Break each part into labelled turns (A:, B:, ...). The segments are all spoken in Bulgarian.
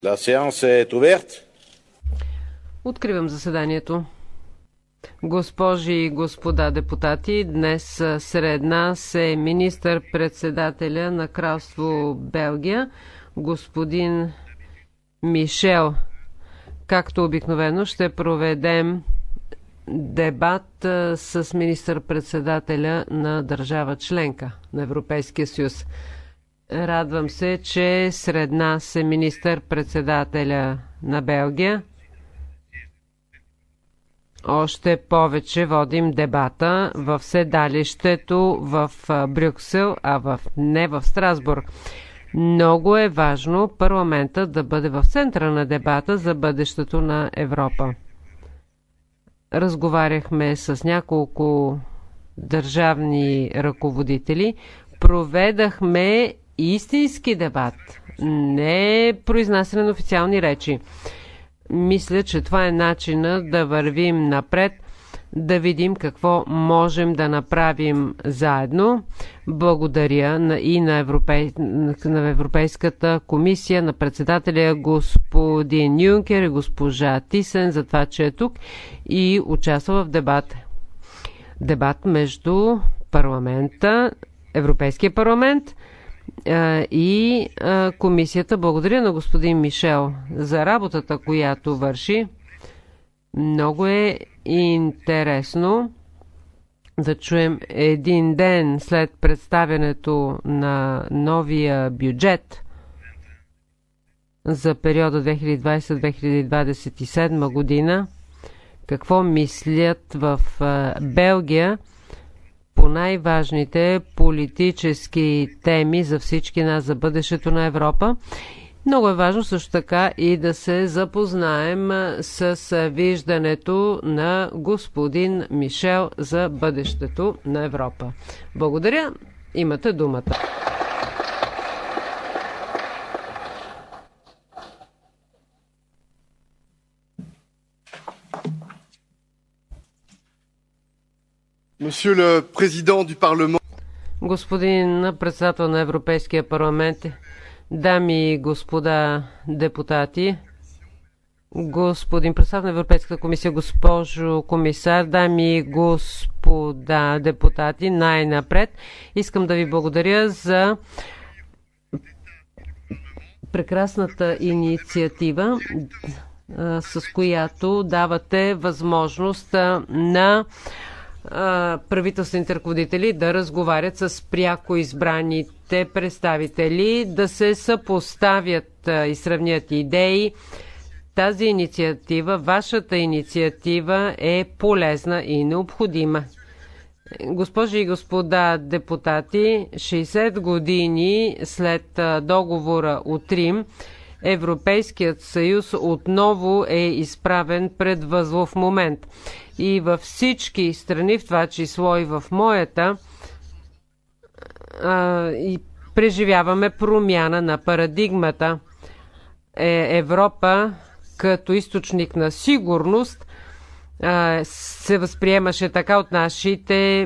A: La séance est ouverte.
B: Откривам заседанието. Госпожи и господа депутати, днес сред нас е министър-председателя на Кралство Белгия, господин Мишел. Както обикновено ще проведем дебат с министър-председателя на държава членка на Европейския съюз. Радвам се, че сред нас е министър-председателя на Белгия. Още повече водим дебата в седалището в Брюксел, не в Страсбург. Много е важно парламентът да бъде в центъра на дебата за бъдещето на Европа. Разговаряхме с няколко държавни ръководители, проведахме истински дебат, не произнасяне на официални речи. Мисля, че това е начина да вървим напред, да видим какво можем да направим заедно. Благодаря на Европейската комисия, на председателя господин Юнкер и госпожа Тисен за това, че е тук и участва в дебат. Дебат между парламента, Европейския парламент и комисията. Благодаря на господин Мишел за работата, която върши. Много е интересно да чуем един ден след представянето на новия бюджет за периода 2020-2027 година, какво мислят в Белгия по най-важните политически теми за всички нас, за бъдещето на Европа. Много е важно също така и да се запознаем с виждането на господин Мишел за бъдещето на Европа. Благодаря. Имате думата.
C: Monsieur le Président du Parlement.
B: Господин председател на Европейския парламент, дами и господа депутати, господин председател на Европейската комисия, госпожо комисар, дами и господа депутати, най-напред искам да ви благодаря за прекрасната инициатива, с която давате възможност на правителствените ръководители да разговарят с пряко избраните представители, да се съпоставят и сравнят идеи. Тази инициатива, вашата инициатива е полезна и необходима. Госпожи и господа депутати, 60 години след договора от Рим, Европейският съюз отново е изправен пред възлов момент. И във всички страни, в това число и в моята, и преживяваме промяна на парадигмата. Европа като източник на сигурност се възприемаше така от нашите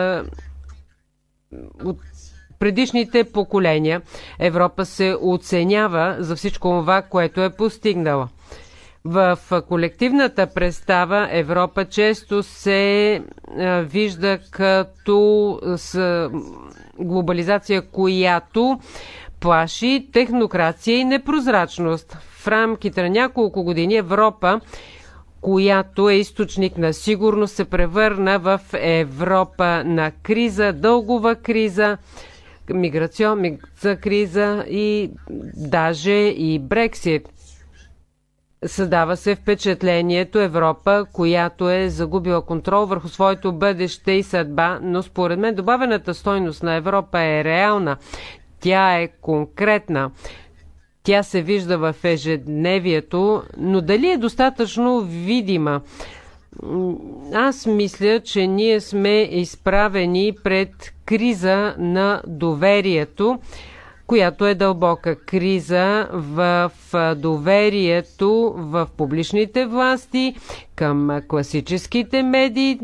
B: от предишните поколения. Европа се оценява за всичко това, което е постигнала. В колективната представа Европа често се вижда като с глобализация, която плаши технокрация и непрозрачност. В рамките на няколко години Европа, която е източник на сигурност, се превърна в Европа на криза, дългова криза, миграционна криза и даже и Брексит. Създава се впечатлението Европа, която е загубила контрол върху своето бъдеще и съдба, но според мен добавената стойност на Европа е реална. Тя е конкретна. Тя се вижда в ежедневието, но дали е достатъчно видима? Аз мисля, че ние сме изправени пред криза на доверието, която е дълбока криза в доверието в публичните власти, към класическите медии,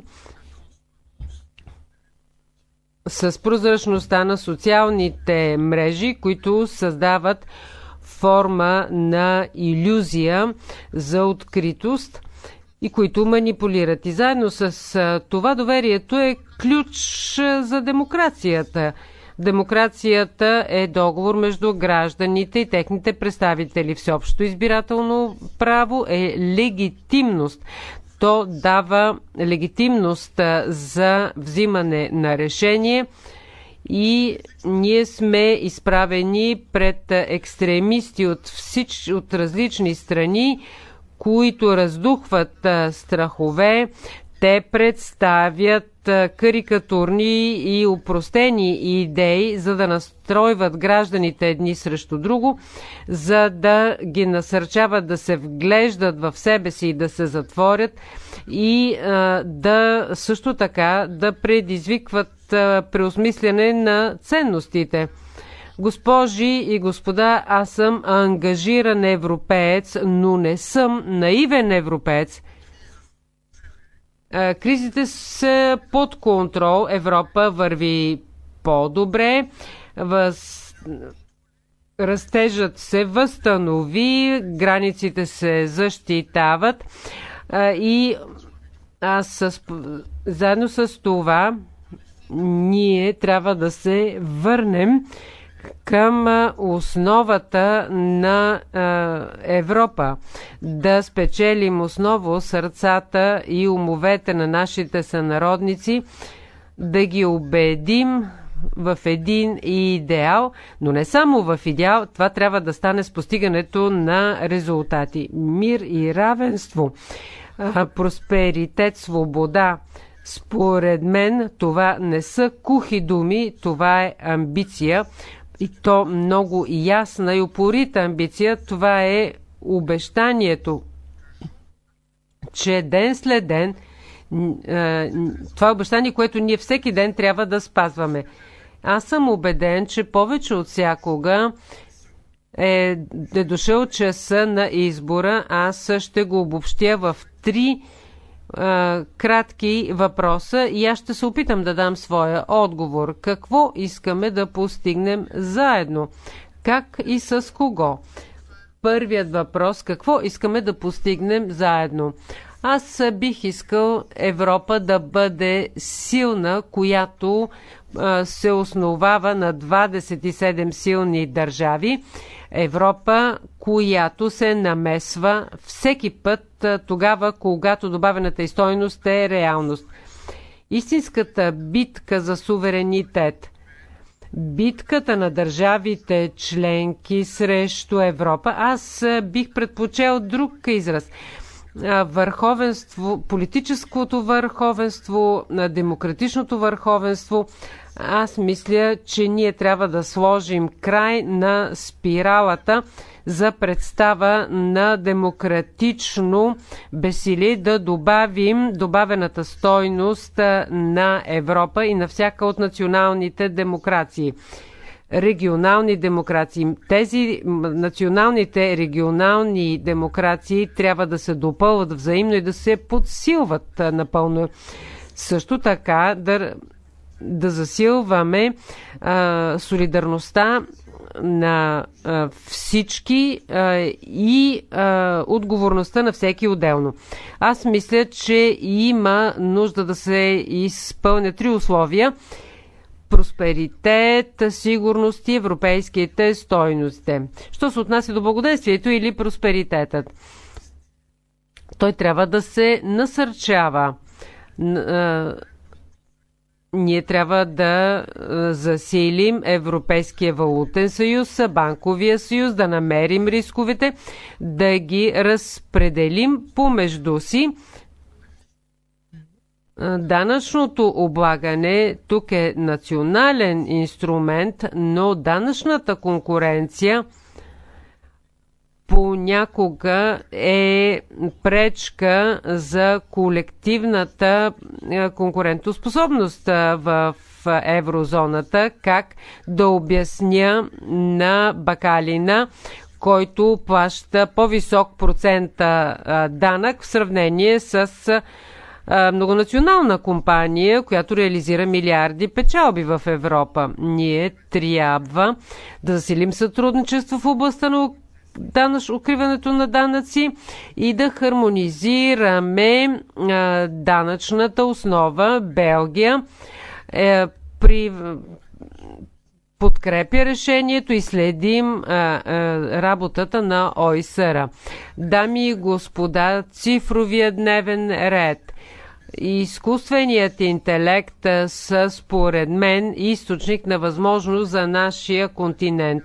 B: с прозрачността на социалните мрежи, които създават форма на илюзия за откритост и които манипулират. И заедно с това доверието е ключ за демокрацията. Демокрацията е договор между гражданите и техните представители. Всеобщо избирателно право е легитимност. То дава легитимност за взимане на решение и ние сме изправени пред екстремисти от различни страни, които раздухват страхове. Те представят карикатурни и упростени идеи, за да настройват гражданите едни срещу друго, за да ги насърчават да се вглеждат в себе си и да се затворят и да също така да предизвикват преосмисляне на ценностите. Госпожи и господа, аз съм ангажиран европеец, но не съм наивен европеец. Кризите са под контрол, Европа върви по-добре, растежът се възстанови, границите се защитават и заедно с това ние трябва да се върнем към основата на Европа, да спечелим осново сърцата и умовете на нашите сънародници, да ги убедим в един идеал, но не само в идеал, това трябва да стане с постигането на резултати. Мир и равенство, просперитет, свобода. Според мен това не са кухи думи, това е амбиция. И то много ясна и упорита амбиция. Това е обещанието, че ден след ден, това е обещание, което ние всеки ден трябва да спазваме. Аз съм убеден, че повече от всякога е дошъл часа на избора. Аз ще го обобщя в 3 кратки въпроса и аз ще се опитам да дам своя отговор. Какво искаме да постигнем заедно? Как и с кого? Първият въпрос: какво искаме да постигнем заедно? Аз бих искал Европа да бъде силна, която се основава на 27 силни държави. Европа, която се намесва всеки път тогава, когато добавената стойност е реалност. Истинската битка за суверенитет, битката на държавите членки срещу Европа, аз бих предпочел друг израз. Върховенство, политическото върховенство, демократичното върховенство. Аз мисля, че ние трябва да сложим край на спиралата за представа на демократично безсилие, да добавим добавената стойност на Европа и на всяка от националните демокрации. Регионални демокрации. Тези националните регионални демокрации трябва да се допълват взаимно и да се подсилват напълно. Също така да засилваме солидарността на всички и отговорността на всеки отделно. Аз мисля, че има нужда да се изпълнят 3 условия: просперитет, сигурност и европейските стойности. Що се отнася до благоденствието или просперитетът? Той трябва да се насърчава. Ние трябва да засилим Европейския валутен съюз, банковия съюз, да намерим рисковете, да ги разпределим помежду си. Данъчното облагане тук е национален инструмент, но данъчната конкуренция понякога е пречка за колективната конкурентоспособност в еврозоната. Как да обясня на бакалина, който плаща по-висок процент данък в сравнение с многонационална компания, която реализира милиарди печалби в Европа? Ние трябва да засилим сътрудничество в областта на укриването на данъци и да хармонизираме данъчната основа. Белгия подкрепя решението и следим работата на ОИСР. Дами и господа, цифровия дневен ред. Изкуственият интелект са според мен източник на възможност за нашия континент.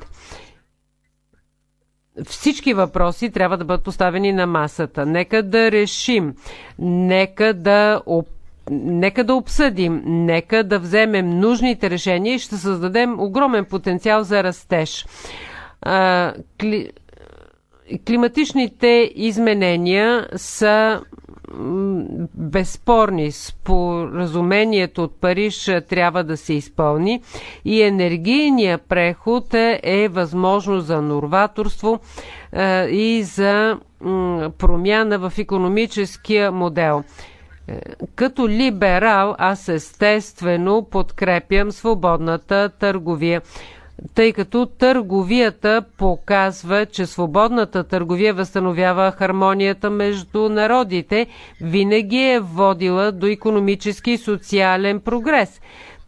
B: Всички въпроси трябва да бъдат поставени на масата. Нека да решим, нека да обсъдим, нека да вземем нужните решения и ще създадем огромен потенциал за растеж. Климатичните изменения са безспорни. Споразумението от Париж трябва да се изпълни и енергийният преход е възможност за новаторство и за промяна в икономическия модел. Като либерал аз естествено подкрепям свободната търговия, тъй като търговията показва, че свободната търговия възстановява хармонията между народите, винаги е водила до икономически и социален прогрес.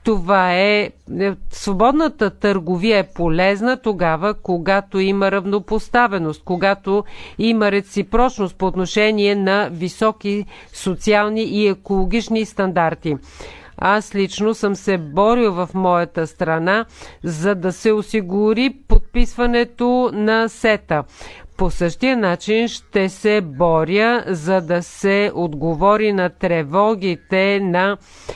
B: Свободната търговия е полезна тогава, когато има равнопоставеност, когато има реципрочност по отношение на високи социални и екологични стандарти. Аз лично съм се борил в моята страна, за да се осигури подписването на СЕТА. По същия начин ще се боря, за да се отговори на тревогите на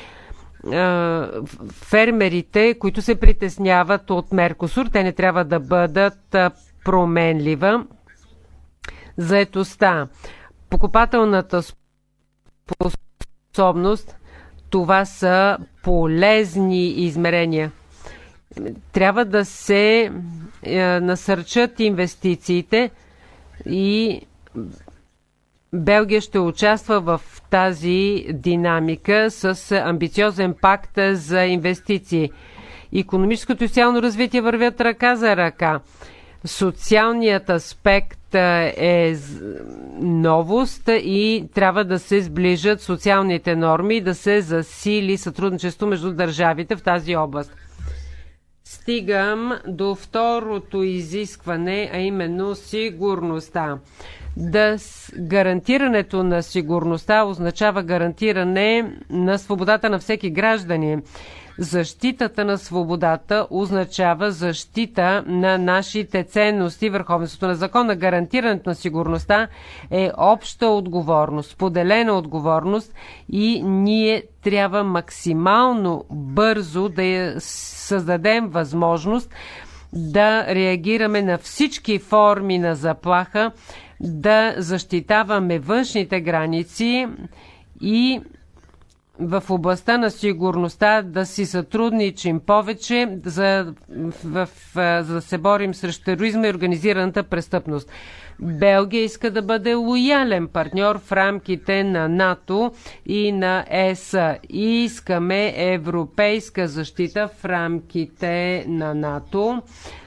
B: фермерите, които се притесняват от Меркосур. Те не трябва да бъдат променлива. Заетостта, покупателната способност, това са полезни измерения. Трябва да се насърчат инвестициите и Белгия ще участва в тази динамика с амбициозен пакт за инвестиции. Икономическото и социално развитие вървят ръка за ръка. Социалният аспект е новост и трябва да се сближат социалните норми и да се засили сътрудничество между държавите в тази област. Стигам до второто изискване, а именно сигурността. Гарантирането на сигурността означава гарантиране на свободата на всеки гражданин. Защитата на свободата означава защита на нашите ценности, върховенството на закона. Гарантирането на сигурността е обща отговорност, споделена отговорност и ние трябва максимално бързо да я създадем възможност да реагираме на всички форми на заплаха, да защитаваме външните граници и в областта на сигурността да си сътрудничим повече, за да се борим срещу тероризма и организираната престъпност. Белгия иска да бъде лоялен партньор в рамките на НАТО и на ЕС. Искаме европейска защита в рамките на НАТО.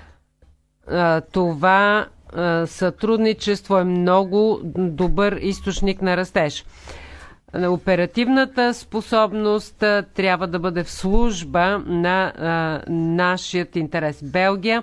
B: Това сътрудничество е много добър източник на растеж. Оперативната способност трябва да бъде в служба на нашият интерес. Белгия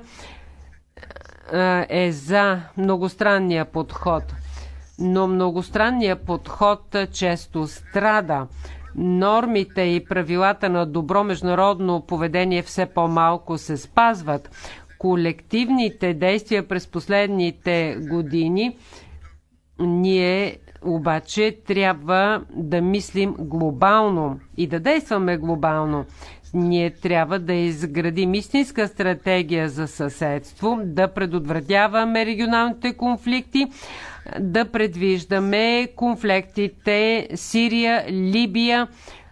B: е за многостранния подход, но многостранният подход често страда. Нормите и правилата на добро международно поведение все по-малко се спазват. Колективните действия през последните години ние обаче трябва да мислим глобално и да действаме глобално. Ние трябва да изградим истинска стратегия за съседство, да предотвратяваме регионалните конфликти, да предвиждаме конфликтите Сирия, Либия,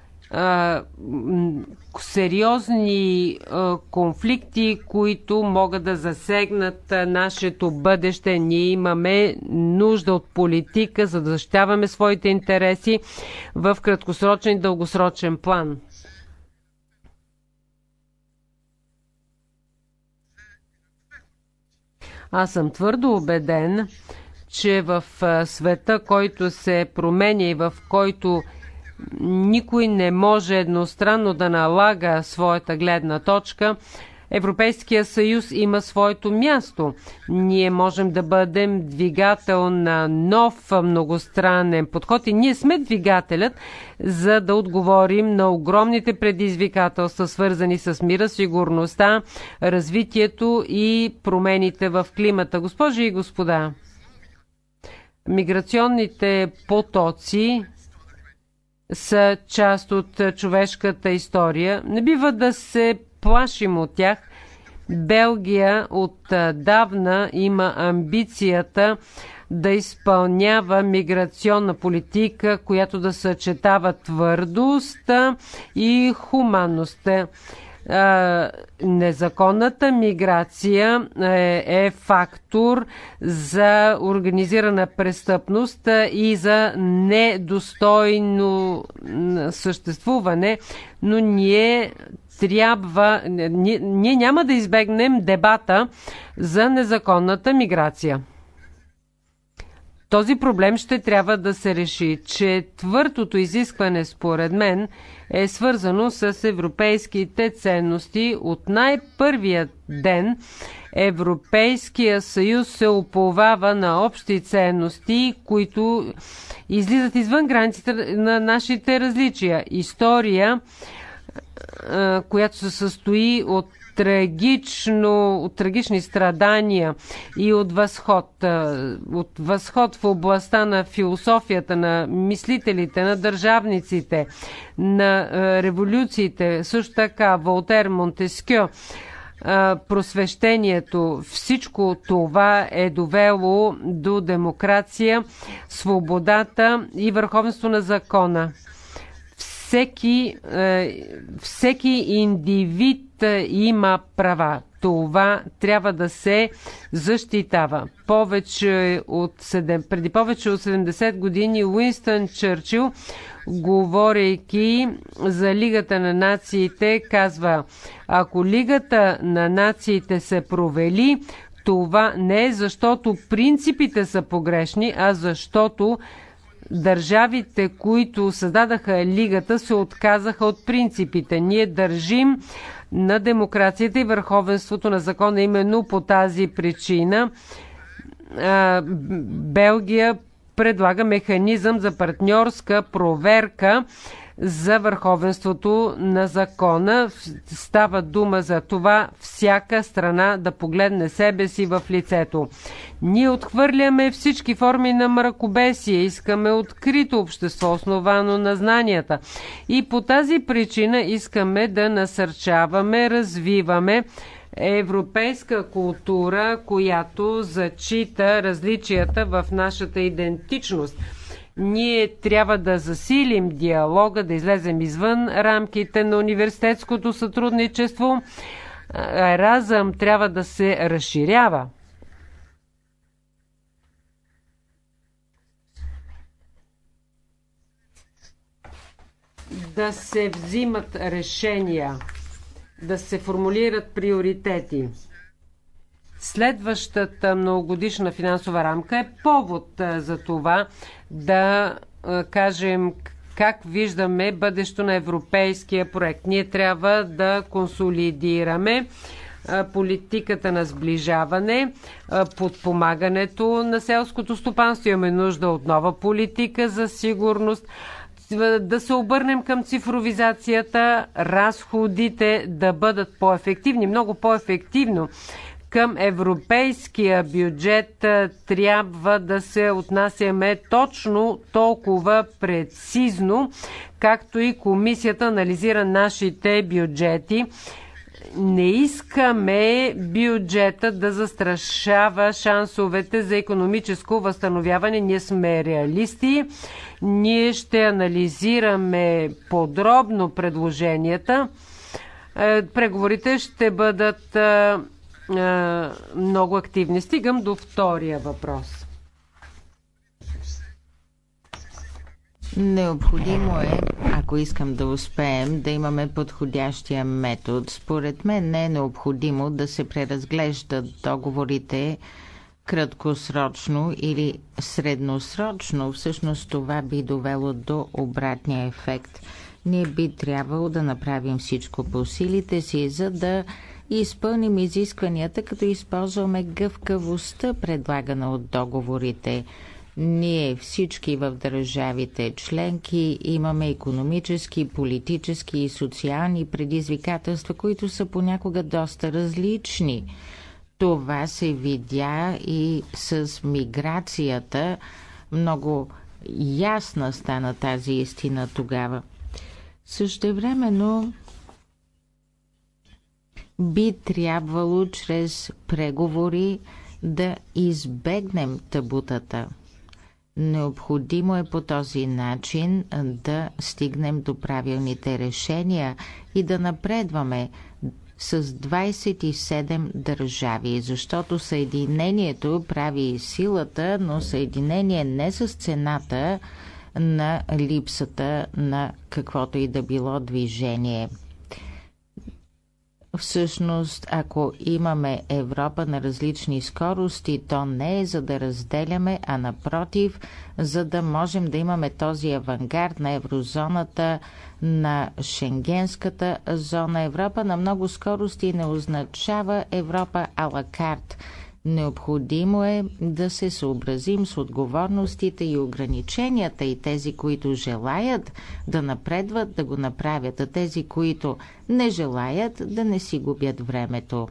B: сериозни конфликти, които могат да засегнат нашето бъдеще. Ние имаме нужда от политика, за да защитаваме своите интереси в краткосрочен и дългосрочен план. Аз съм твърдо убеден, че в света, който се променя и в който никой не може едностранно да налага своята гледна точка, Европейския съюз има своето място. Ние можем да бъдем двигател на нов многостранен подход и ние сме двигателят, за да отговорим на огромните предизвикателства, свързани с мира, сигурността, развитието и промените в климата. Госпожи и господа, миграционните потоци са част от човешката история. Не бива да се плашим от тях. Белгия отдавна има амбицията да изпълнява миграционна политика, която да съчетава твърдост и хуманност. Незаконната миграция е фактор за организирана престъпност и за недостойно съществуване, но ние няма да избегнем дебата за незаконната миграция. Този проблем ще трябва да се реши. Четвъртото изискване, според мен, е свързано с европейските ценности. От най-първият ден Европейския съюз се уповава на общи ценности, които излизат извън границите на нашите различия. История, която се състои от трагични страдания и от възход в областта на философията, на мислителите, на държавниците, на революциите, също така Волтер, Монтескьо, просвещението, всичко това е довело до демокрация, свободата и върховенство на закона. Всеки индивид има права. Това трябва да се защитава. Преди повече от 70 години Уинстън Чърчил, говорейки за Лигата на нациите, казва: ако Лигата на нациите се провали, това не е защото принципите са погрешни, а защото държавите, които създадаха Лигата, се отказаха от принципите. Ние държим на демокрацията и върховенството на закона. Именно по тази причина Белгия предлага механизъм за партньорска проверка за върховенството на закона. Става дума за това всяка страна да погледне себе си в лицето. Ние отхвърляме всички форми на мракобесие, искаме открито общество, основано на знанията. И по тази причина искаме да насърчаваме, развиваме европейска култура, която зачита различията в нашата идентичност. Ние трябва да засилим диалога, да излезем извън рамките на университетското сътрудничество. Еразъм трябва да се разширява. Да се взимат решения, да се формулират приоритети. Следващата многогодишна финансова рамка е повод за това да кажем как виждаме бъдещето на европейския проект. Ние трябва да консолидираме политиката на сближаване, подпомагането на селското стопанство. Имаме нужда от нова политика за сигурност, да се обърнем към цифровизацията, разходите да бъдат по-ефективни, много по-ефективно. Към европейския бюджет трябва да се отнасяме точно толкова прецизно, както и комисията анализира нашите бюджети. Не искаме бюджета да застрашава шансовете за икономическо възстановяване. Ние сме реалисти. Ние ще анализираме подробно предложенията. Преговорите ще бъдат много активни. Стигам до втория въпрос.
D: Необходимо е, ако искам да успеем да имаме подходящия метод. Според мен не е необходимо да се преразглеждат договорите краткосрочно или средносрочно. Всъщност това би довело до обратния ефект. Ние би трябвало да направим всичко по силите си, за да изпълним изискванията, като използваме гъвкавостта, предлагана от договорите. Ние всички в държавите членки имаме икономически, политически и социални предизвикателства, които са понякога доста различни. Това се видя и с миграцията. Много ясна стана тази истина тогава. Същевременно би трябвало чрез преговори да избегнем табутата. Необходимо е по този начин да стигнем до правилните решения и да напредваме с 27 държави, защото съединението прави силата, но съединение не с цената на липсата на каквото и да било движение. Всъщност, ако имаме Европа на различни скорости, то не е за да разделяме, а напротив, за да можем да имаме този авангард на еврозоната, на шенгенската зона. Европа на много скорости не означава Европа ала карт. Необходимо е да се съобразим с отговорностите и ограниченията и тези, които желаят да напредват, да го направят, а тези, които не желаят, да не си губят времето.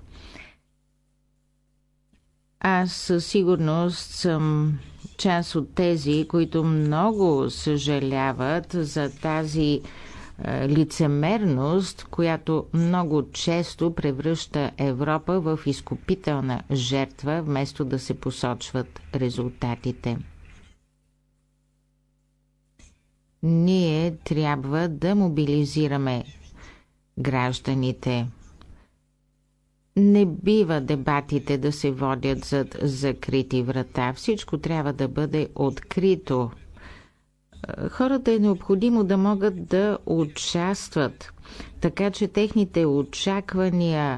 D: Аз със сигурност съм част от тези, които много съжаляват за тази лицемерност, която много често превръща Европа в изкупителна жертва, вместо да се посочват резултатите. Ние трябва да мобилизираме гражданите. Не бива дебатите да се водят зад закрити врата. Всичко трябва да бъде открито. Хората е необходимо да могат да участват, така че техните очаквания,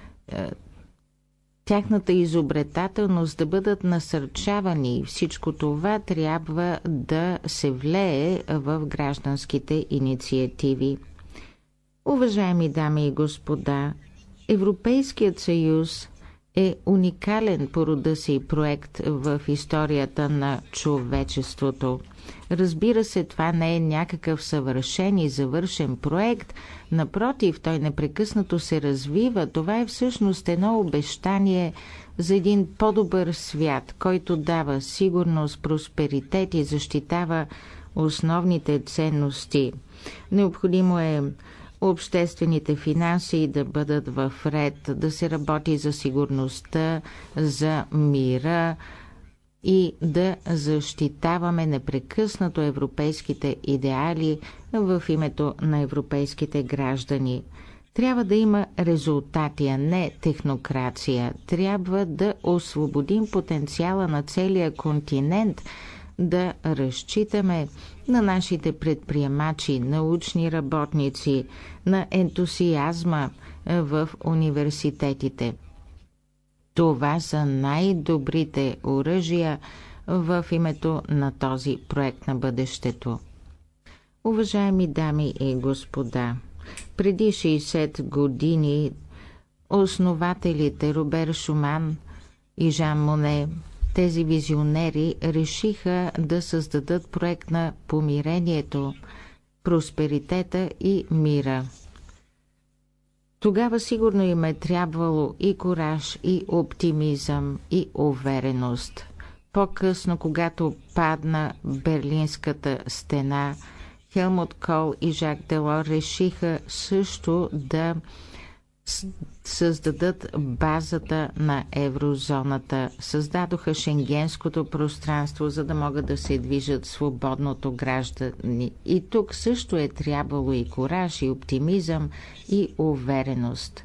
D: тяхната изобретателност да бъдат насърчавани. Всичко това трябва да се влее в гражданските инициативи. Уважаеми дами и господа, Европейският съюз е уникален по рода си проект в историята на човечеството. Разбира се, това не е някакъв съвършен и завършен проект. Напротив, той непрекъснато се развива. Това е всъщност едно обещание за един по-добър свят, който дава сигурност, просперитет и защитава основните ценности. Необходимо е обществените финанси да бъдат в ред, да се работи за сигурността, за мира и да защитаваме непрекъснато европейските идеали в името на европейските граждани. Трябва да има резултати, а не технокрация. Трябва да освободим потенциала на целия континент, да разчитаме на нашите предприемачи, научни работници, на ентусиазма в университетите. Това са най-добрите оръжия в името на този проект на бъдещето. Уважаеми дами и господа, преди 60 години основателите Робер Шуман и Жан Моне, тези визионери, решиха да създадат проект на помирението, просперитета и мира. Тогава сигурно им е трябвало и кураж, и оптимизъм, и увереност. По-късно, когато падна Берлинската стена, Хелмут Кол и Жак Делор решиха също да създадат базата на еврозоната. Създадоха шенгенското пространство, за да могат да се движат свободното граждани. И тук също е трябвало и кураж, и оптимизъм, и увереност.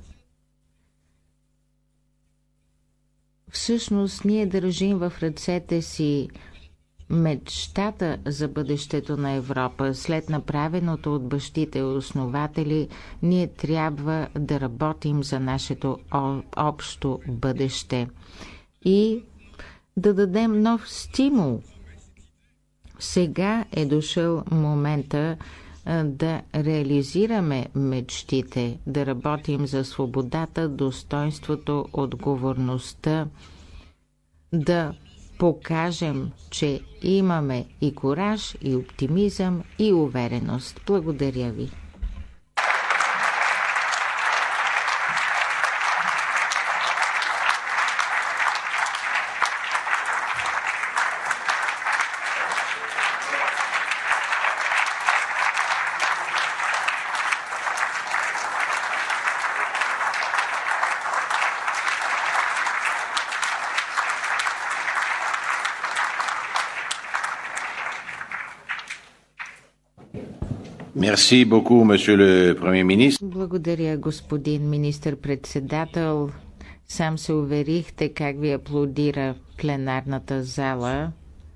D: Всъщност ние държим в ръцете си мечтата за бъдещето на Европа, след направеното от бащите основатели, ние трябва да работим за нашето общо бъдеще и да дадем нов стимул. Сега е дошъл момента да реализираме мечтите, да работим за свободата, достоинството, отговорността, да покажем, че имаме и кураж, и оптимизъм, и увереност. Благодаря ви.
A: Merci beaucoup, monsieur le Premier ministre.
D: Благодаря, господин министър-председател. Сам се уверихте как ви аплодира пленарната зала.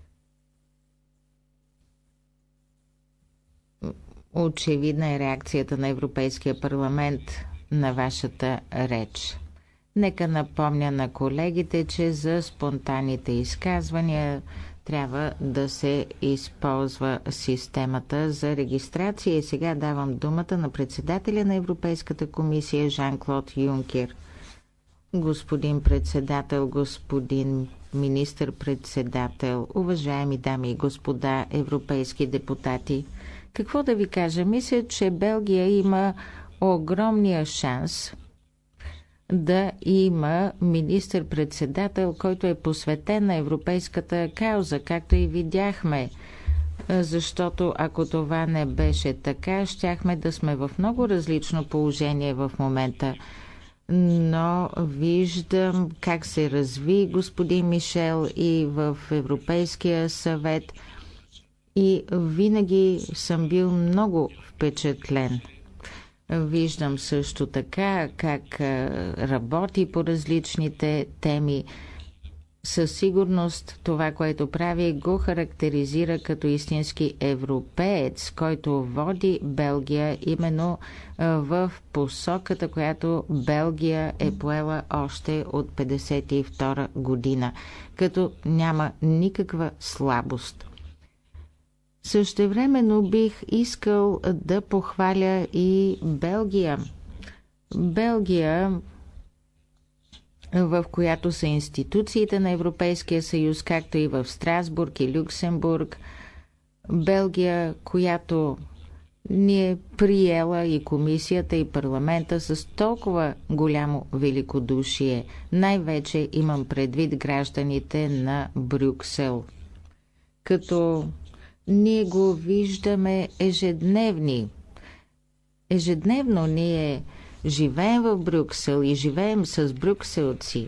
D: Очевидна е реакцията на Европейския парламент на вашата реч. Нека напомня на колегите, че за спонтанните изказвания трябва да се използва системата за регистрация. И сега давам думата на председателя на Европейската комисия Жан-Клод Юнкер. Господин председател, господин министър-председател, уважаеми дами и господа европейски депутати, какво да ви кажа? Мисля, че Белгия има огромния шанс да има министър-председател, който е посветен на европейската кауза, както и видяхме. Защото ако това не беше така, щяхме да сме в много различно положение в момента. Но виждам как се разви господин Мишел и в Европейския съвет и винаги съм бил много впечатлен. Виждам също така как работи по различните теми. Със сигурност това, което прави, го характеризира като истински европеец, който води Белгия именно в посоката, която Белгия е поела още от 1952 година, като няма никаква слабост. Същевременно бих искал да похваля и Белгия. Белгия, в която са институциите на Европейския съюз, както и в Страсбург и Люксембург. Белгия, която ни е приела и комисията, и парламента с толкова голямо великодушие. Най-вече имам предвид гражданите на Брюксел. Като ние го виждаме ежедневно ние живеем в Брюксел и живеем с брюкселци.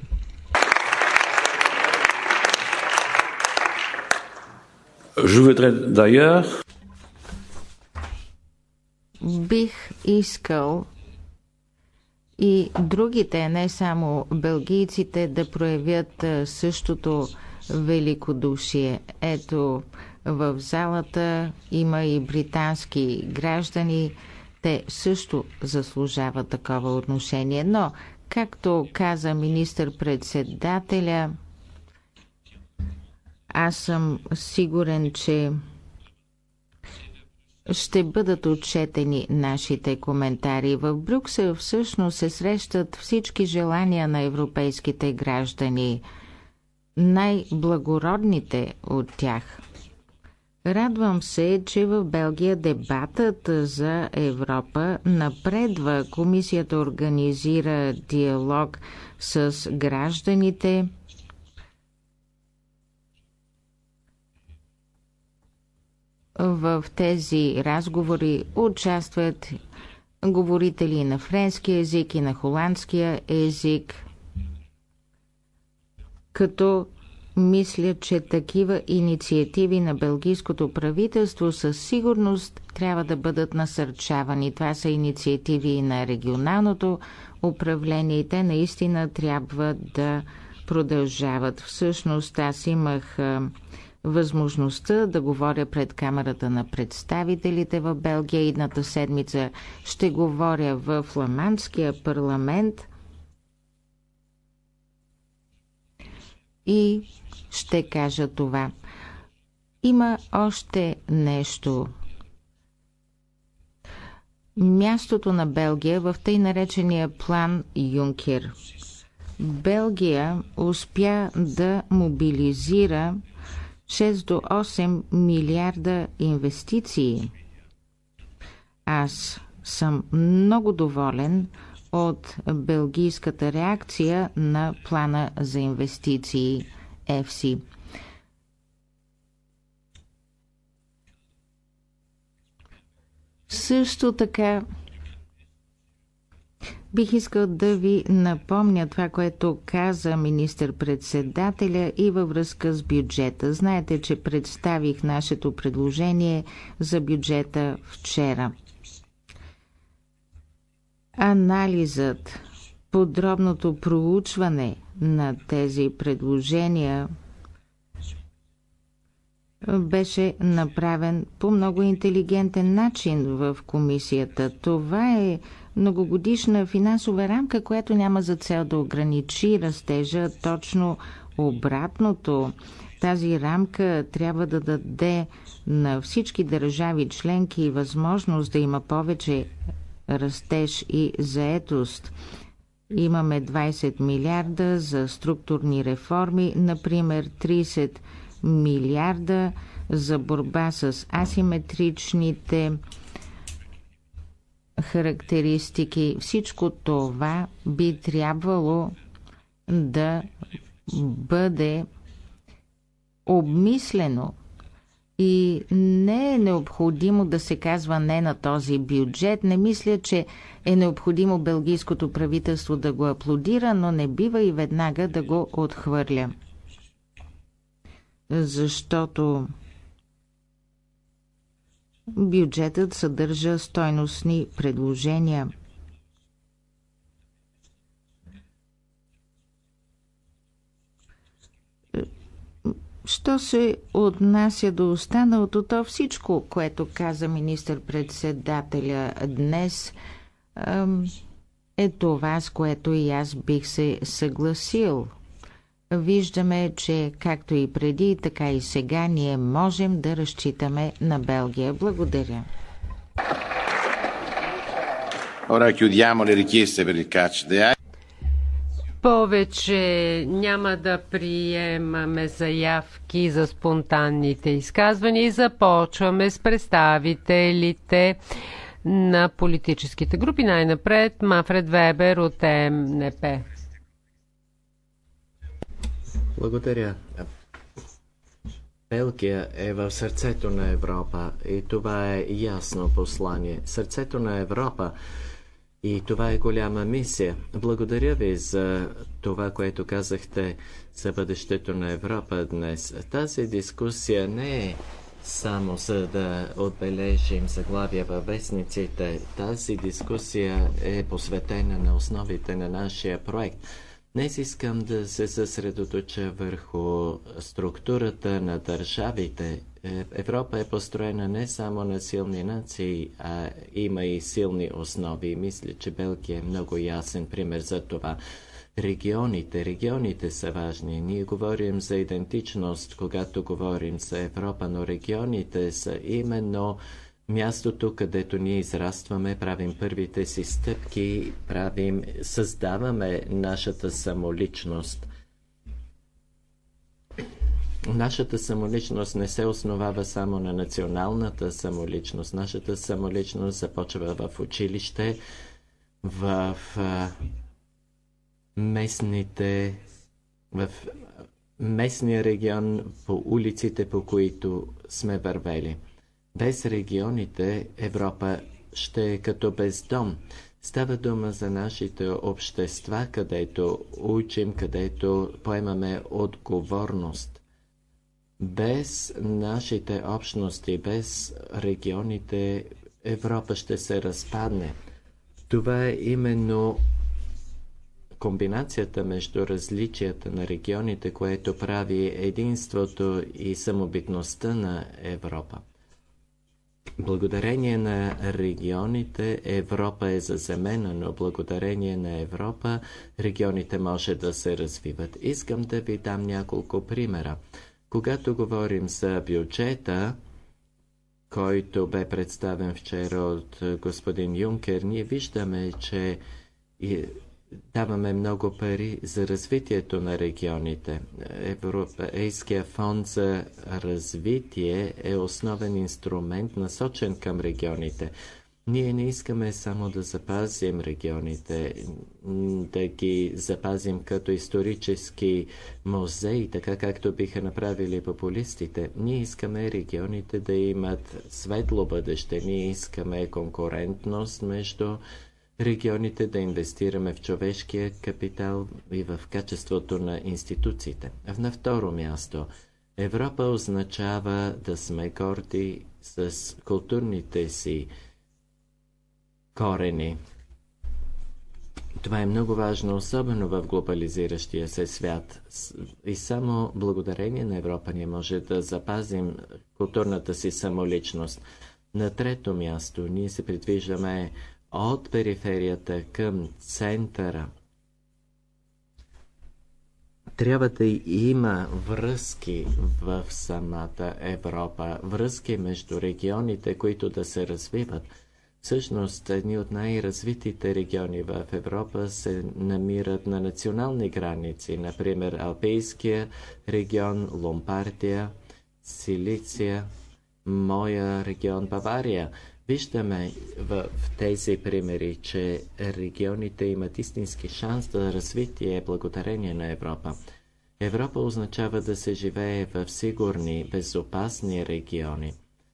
E: Je voudrais d'ailleurs
D: Бих искал и другите, не само белгийците, да проявят същото великодушие. Ето, в залата има и британски граждани. Те също заслужават такова отношение. Но, както каза министър-председателя, аз съм сигурен, че ще бъдат отчетени нашите коментари. В Брюксел всъщност се срещат всички желания на европейските граждани, най-благородните от тях. Радвам се, че в Белгия дебатът за Европа напредва. Комисията организира диалог с гражданите. В тези разговори участват говорители на френски език и на холандския език, като мисля, че такива инициативи на белгийското правителство със сигурност трябва да бъдат насърчавани. Това са инициативи и на регионалното управление и те наистина трябва да продължават. Всъщност аз имах възможността да говоря пред Камарата на представителите в Белгия. Идната седмица ще говоря в фламандския парламент и ще кажа това. Има още нещо. Мястото на Белгия в тъй наречения план Юнкер. Белгия успя да мобилизира 6 до 8 милиарда инвестиции. Аз съм много доволен от белгийската реакция на плана за инвестиции ЕФСИ. Също така бих искал да ви напомня това, което каза министър-председателя и във връзка с бюджета. Знаете, че представих нашето предложение за бюджета вчера. Анализът, подробното проучване на тези предложения беше направен по много интелигентен начин в комисията. Това е многогодишна финансова рамка, която няма за цел да ограничи растежа, точно обратното. Тази рамка трябва да даде на всички държави членки възможност да има повече растеж и заетост. Имаме 20 милиарда за структурни реформи, например 30 милиарда за борба с асиметричните характеристики. Всичко това би трябвало да бъде обмислено и не е необходимо да се казва не на този бюджет. Не мисля, че е необходимо белгийското правителство да го аплодира, но не бива и веднага да го отхвърля. Защото бюджетът съдържа стойностни предложения. Що се отнася до останалото, то всичко, което каза министър-председателя днес, е това, с което и аз бих се съгласил. Виждаме, че както и преди, така и сега ние можем да разчитаме на Белгия. Благодаря.
A: Ora chiudiamo le richieste per il catch the eye.
B: Повече няма да приемаме заявки за спонтанните изказвания и започваме с представителите на политическите групи. Най-напред Манфред Вебер от МНП.
F: Благодаря. Белгия е в сърцето на Европа и това е ясно послание. Сърцето на Европа и това е голяма мисия. Благодаря ви за това, което казахте за бъдещето на Европа днес. Тази дискусия не е само за да отбележим заглавия във вестниците. Тази дискусия е посветена на основите на нашия проект. Днес искам да се съсредоточа върху структурата на държавите. Европа е построена не само на силни нации, а има и силни основи. Мисля, че Белгия е много ясен пример за това. Регионите са важни. Ние говорим за идентичност, когато говорим за Европа, но регионите са именно мястото, където ние израстваме, правим първите си стъпки, създаваме нашата самоличност. Нашата самоличност не се основава само на националната самоличност. Нашата самоличност започва в училище, в местния регион, по улиците, по които сме вървели. Без регионите Европа ще е като без дом. Става дума за нашите общества, където учим, където поемаме отговорност. Без нашите общности, без регионите, Европа ще се разпадне. Това е именно комбинацията между различията на регионите, което прави единството и самобитността на Европа. Благодарение на регионите Европа е заземена, но благодарение на Европа регионите може да се развиват. Искам да ви дам няколко примера. Когато говорим за бюджета, който бе представен вчера от господин Юнкер, ние виждаме, че даваме много пари за развитието на регионите. Европейския фонд за развитие е основен инструмент, насочен към регионите. Ние не искаме само да запазим регионите, да ги запазим като исторически музеи, така както биха направили популистите. Ние искаме регионите да имат светло бъдеще. Ние искаме конкурентност между регионите, да инвестираме в човешкия капитал и в качеството на институциите. На второ място, Европа означава да сме горди с културните си корени. Това е много важно, особено в глобализиращия се свят. И само благодарение на Европа ние може да запазим културната си самоличност. На трето място, ние се придвижваме от периферията към центъра. Трябва да има връзки в самата Европа, връзки между регионите, които да се развиват. Всъщност, едни от най-развитите региони в Европа се намират на национални граници, например Алпийския регион, Ломбардия, Силиция, моя регион Бавария. Виждаме в тези примери, че регионите имат истински шанс за развитие благодарение на Европа. Европа означава да се живее в сигурни, безопасни региони.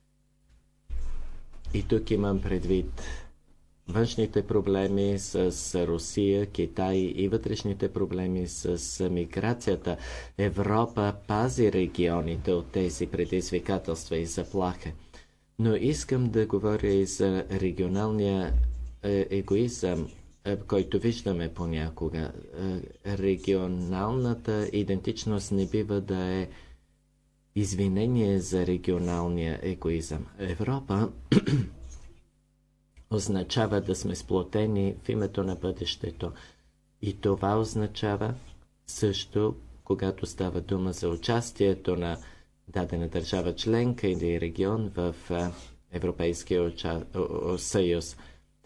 F: И тук имам предвид външните проблеми с Русия, Китай и вътрешните проблеми с миграцията. Европа пази регионите от тези предизвикателства и заплахи. Но искам да говоря и за регионалния егоизъм, който виждаме понякога. Регионалната идентичност не бива да е извинение за регионалния егоизъм. Европа означава да сме сплотени в името на бъдещето. И това означава също, когато става дума за участието на дадена държава членка или регион в Европейския съюз.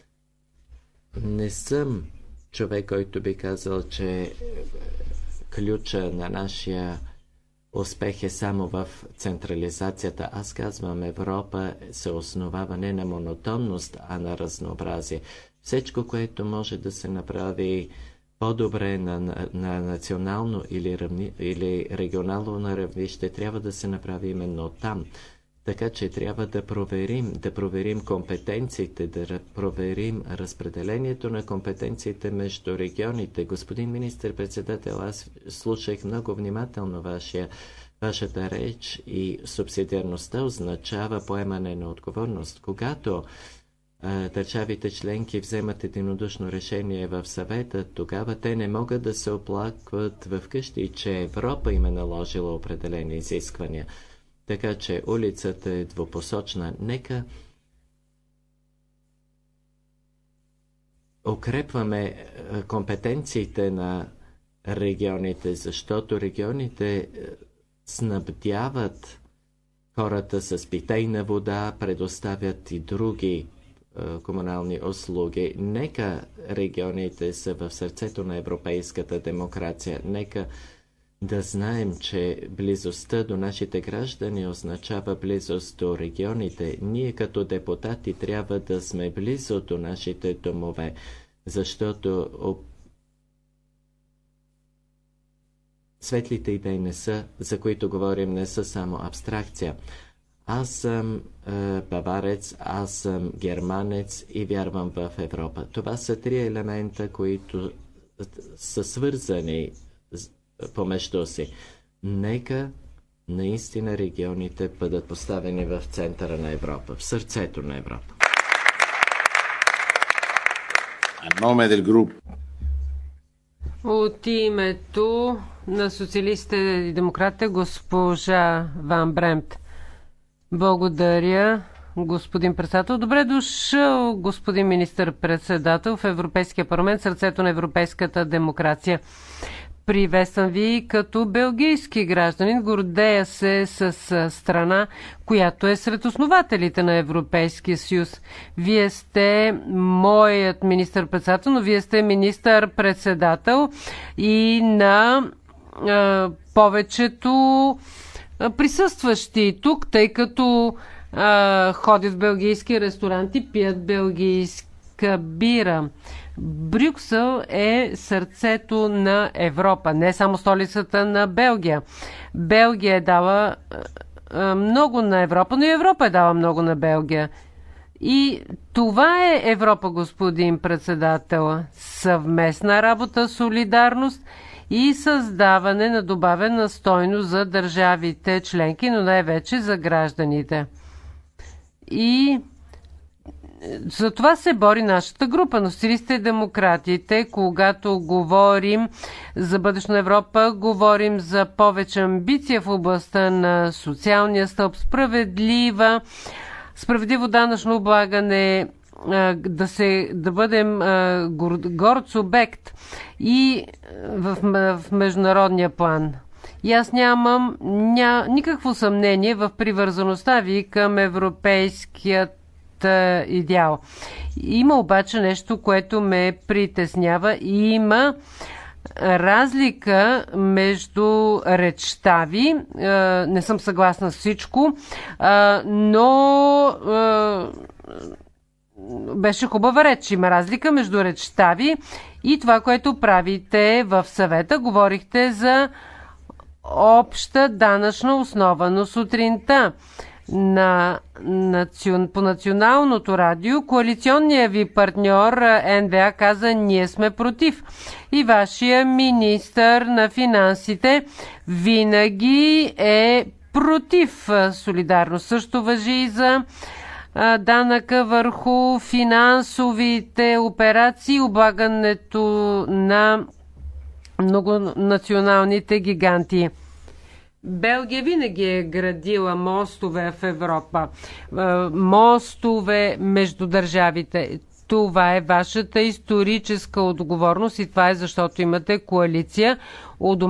F: Не съм човек, който би казал, че ключа на нашия успех е само в централизацията. Аз казвам, Европа се основава не на монотонност, а на разнообразие. Всичко, което може да се направи по-добре на национално или регионално равнище, трябва да се направи именно там. Така че трябва да проверим компетенциите, да проверим разпределението на компетенциите между регионите. Господин министър-председател, аз слушах много внимателно вашата реч и субсидиарността означава поемане на отговорност. Когато държавите членки вземат единодушно решение в съвета, тогава те не могат да се оплакват в къщи, че Европа им е наложила определени изисквания. Така че улицата е двупосочна. Нека укрепваме компетенциите на регионите, защото регионите снабдяват хората с питейна вода, предоставят и други комунални услуги. Нека регионите са в сърцето на европейската демокрация. Нека да знаем, че близостта до нашите граждани означава близост до регионите. Ние като депутати трябва да сме близо до нашите домове, защото светлите идеи не са, за които говорим, не са само абстракция. Аз съм баварец, аз съм германец и вярвам в Европа. Това са три елемента, които са свързани помежду си. Нека наистина регионите бъдат поставени в центъра на Европа, в сърцето на Европа.
B: От името на социалистите и демократите госпожа Ван Бремт. Благодаря, господин председател. Добре дошъл, господин министър-председател, в Европейския парламент, сърцето на европейската демокрация. Приветствам ви като белгийски гражданин. Гордея се с страна, която е сред основателите на Европейския съюз. Вие сте моят министър-председател, но вие сте министър-председател и на повечето присъстващи тук, тъй като ходят в белгийски ресторанти, пият белгийска бира. Брюксел е сърцето на Европа, не само столицата на Белгия. Белгия е дала много на Европа, но и Европа е дала много на Белгия. И това е Европа, господин председател. Съвместна работа, солидарност и създаване на добавена стойност за държавите членки, но най-вече за гражданите. И за това се бори нашата група на социалистите и демократите. Когато говорим за бъдещето на Европа, говорим за повече амбиция в областта на социалния стълб, справедливо данъчно облагане, да бъдем горд субект и в международния план. И аз нямам никакво съмнение в привързаността ви към европейският идеал. Има обаче нещо, което ме притеснява, и има разлика между речта ви. Не съм съгласна с всичко, но беше хубава реч. Има разлика между речта ви и това, което правите в съвета. Говорихте за обща данъчна основа, но сутринта по националното радио коалиционният ви партньор НВА каза: ние сме против. И вашия министър на финансите винаги е против солидарност. Също важи и за данъка върху финансовите операции, облагането на многонационалните гиганти. Белгия винаги е градила мостове в Европа, мостове между държавите. Това е вашата историческа отговорност и това е защото имате коалиция. От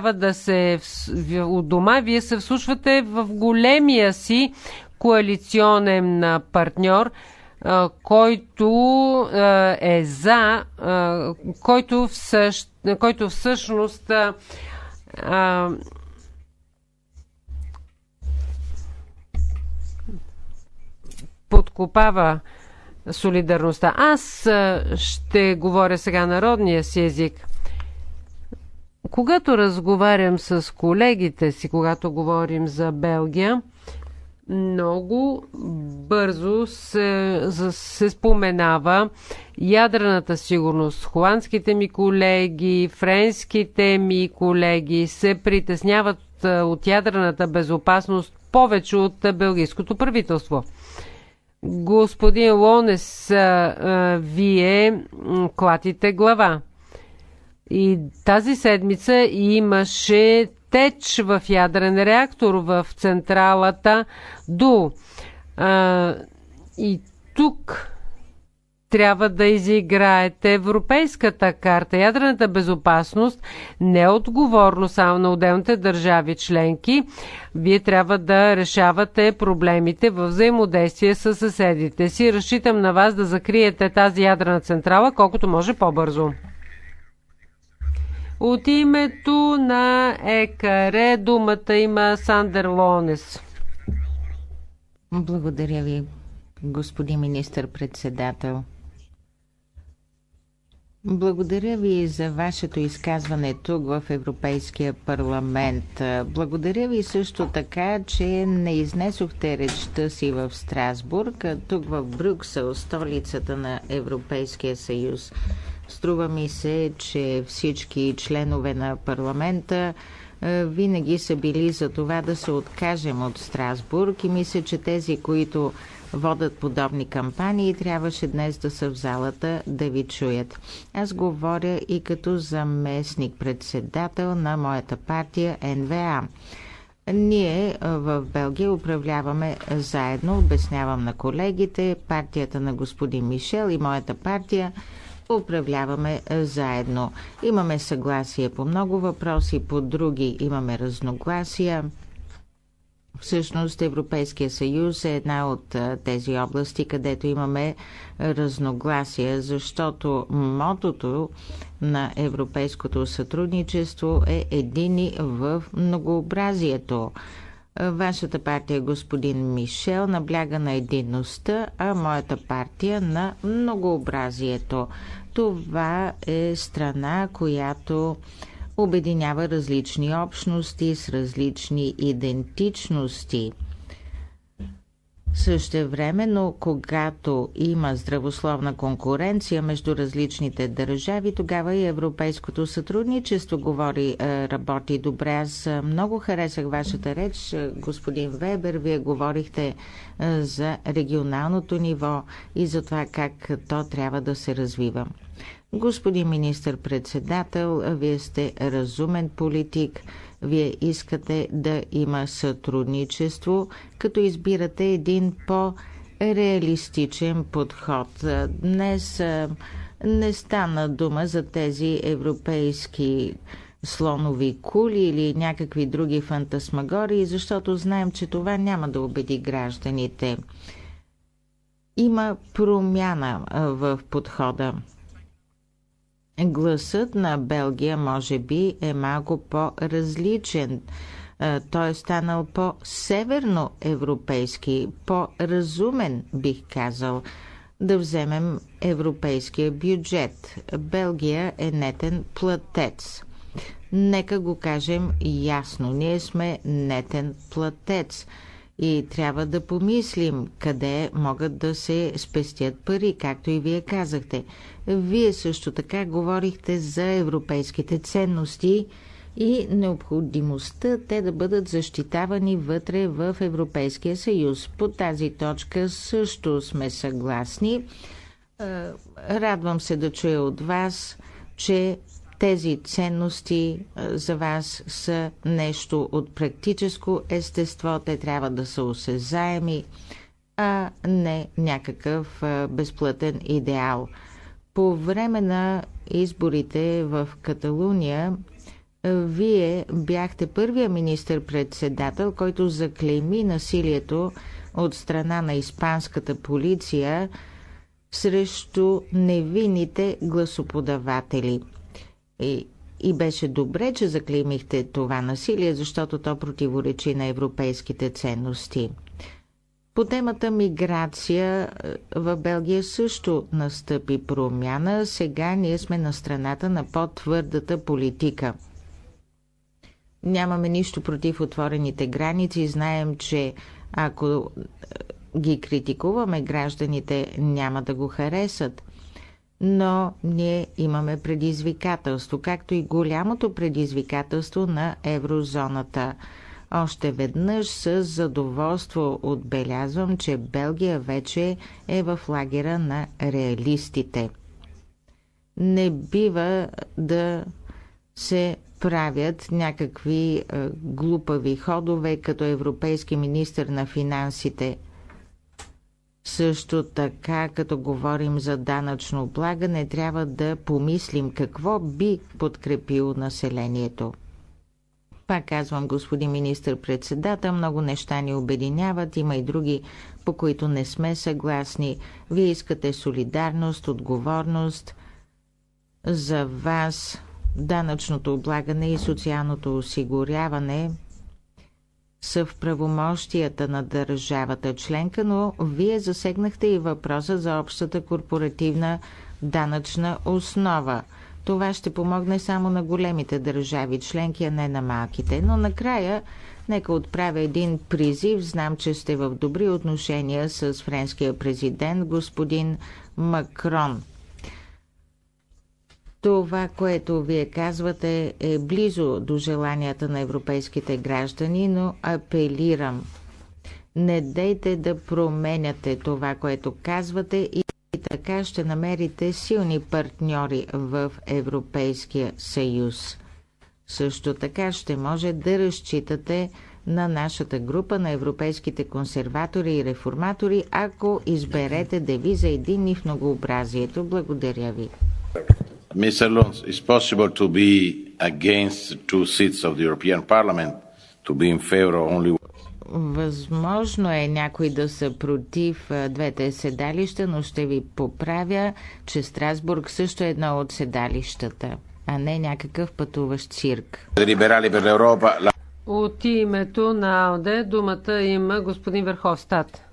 B: дома вие се вслушвате в големия си коалиционен партньор, който е за, който всъщност подкопава солидарността. Аз ще говоря сега народния си език. Когато разговарям с колегите си, когато говорим за Белгия, много бързо се споменава ядрената сигурност. Холандските ми колеги, френските ми колеги се притесняват от ядрената безопасност повече от белгийското правителство. Господин Лонес, вие клатите глава. И тази седмица имаше теч в ядрен реактор в централата ДУ. И тук трябва да изиграете европейската карта. Ядрената безопасност не е отговорност само на отделните държави членки. Вие трябва да решавате проблемите във взаимодействие с съседите си. Разчитам на вас да закриете тази ядрена централа колкото може по-бързо. От името на ЕКР думата има Сандер Лонес.
D: Благодаря ви, господин министър-председател. Благодаря ви за вашето изказване тук в Европейския парламент. Благодаря ви също така, че не изнесохте речта си в Страсбург, а тук в Брюксел, столицата на Европейския съюз. Струва ми се, че всички членове на парламента винаги са били за това да се откажем от Страсбург и мисля, че тези, които водят подобни кампании, трябваше днес да са в залата да ви чуят. Аз говоря и като заместник-председател на моята партия НВА. Ние в Белгия управляваме заедно, обяснявам на колегите, партията на господин Мишел и моята партия управляваме заедно. Имаме съгласие по много въпроси, по други имаме разногласия. Всъщност Европейския съюз е една от тези области, където имаме разногласия, защото мотото на европейското сътрудничество е едини в многообразието. Вашата партия, господин Мишел, набляга на единността, а моята партия на многообразието. Това е страна, която обединява различни общности с различни идентичности. Същевременно, когато има здравословна конкуренция между различните държави, тогава и европейското сътрудничество работи добре. Аз много харесах вашата реч, господин Вебер. Вие говорихте за регионалното ниво и за това как то трябва да се развива. Господин министър-председател, вие сте разумен политик. Вие искате да има сътрудничество, като избирате един по-реалистичен подход. Днес не стана дума за тези европейски слонови кули или някакви други фантасмагории, защото знаем, че това няма да убеди гражданите. Има промяна в подхода. Гласът на Белгия може би е малко по-различен. Той е станал по-северноевропейски, по-разумен, бих казал. Да вземем европейския бюджет. Белгия е нетен платец. Нека го кажем ясно. Ние сме нетен платец. И трябва да помислим къде могат да се спестят пари, както и вие казахте. Вие също така говорихте за европейските ценности и необходимостта те да бъдат защитавани вътре в Европейския съюз. По тази точка също сме съгласни. Радвам се да чуя от вас, че тези ценности за вас са нещо от практическо естество. Те трябва да са осезаеми, а не някакъв безплътен идеал. По време на изборите в Каталуния вие бяхте първия министър-председател, който заклейми насилието от страна на испанската полиция срещу невинните гласоподаватели. И беше добре, че заклеймихте това насилие, защото то противоречи на европейските ценности. По темата миграция в Белгия също настъпи промяна. Сега ние сме на страната на по-твърдата политика. Нямаме нищо против отворените граници. Знаем, че ако ги критикуваме, гражданите няма да го харесат. Но ние имаме предизвикателство, както и голямото предизвикателство на еврозоната. Още веднъж с задоволство отбелязвам, че Белгия вече е в лагера на реалистите. Не бива да се правят някакви глупави ходове, като европейски министър на финансите. Също така, като говорим за данъчно облагане, трябва да помислим какво би подкрепило населението. Пак казвам, господин министър-председател, много неща ни обединяват, има и други, по които не сме съгласни. Вие искате солидарност, отговорност. За вас данъчното облагане и социалното осигуряване са в правомощията на държавата членка, но вие засегнахте и въпроса за общата корпоративна данъчна основа. Това ще помогне само на големите държави членки, а не на малките. Но накрая, нека отправя един призив. Знам, че сте в добри отношения с френския президент господин Макрон. Това, което вие казвате, е близо до желанията на европейските граждани, но апелирам. Не дейте да променяте това, което казвате и така ще намерите силни партньори в Европейския съюз. Също така ще може да разчитате на нашата група на европейските консерватори и реформатори, ако изберете девиза единни в многообразието. Благодаря ви.
A: Mr. Luns, it's possible to be against 2 seats of the European Parliament, to be in favor of only.
D: Възможно е някои да са против двете седалища, но ще ви поправя, че Страсбург също е едно от седалищата, а не някакъв пътуващ цирк.
B: От името на АЛДЕ думата има господин Верховстат.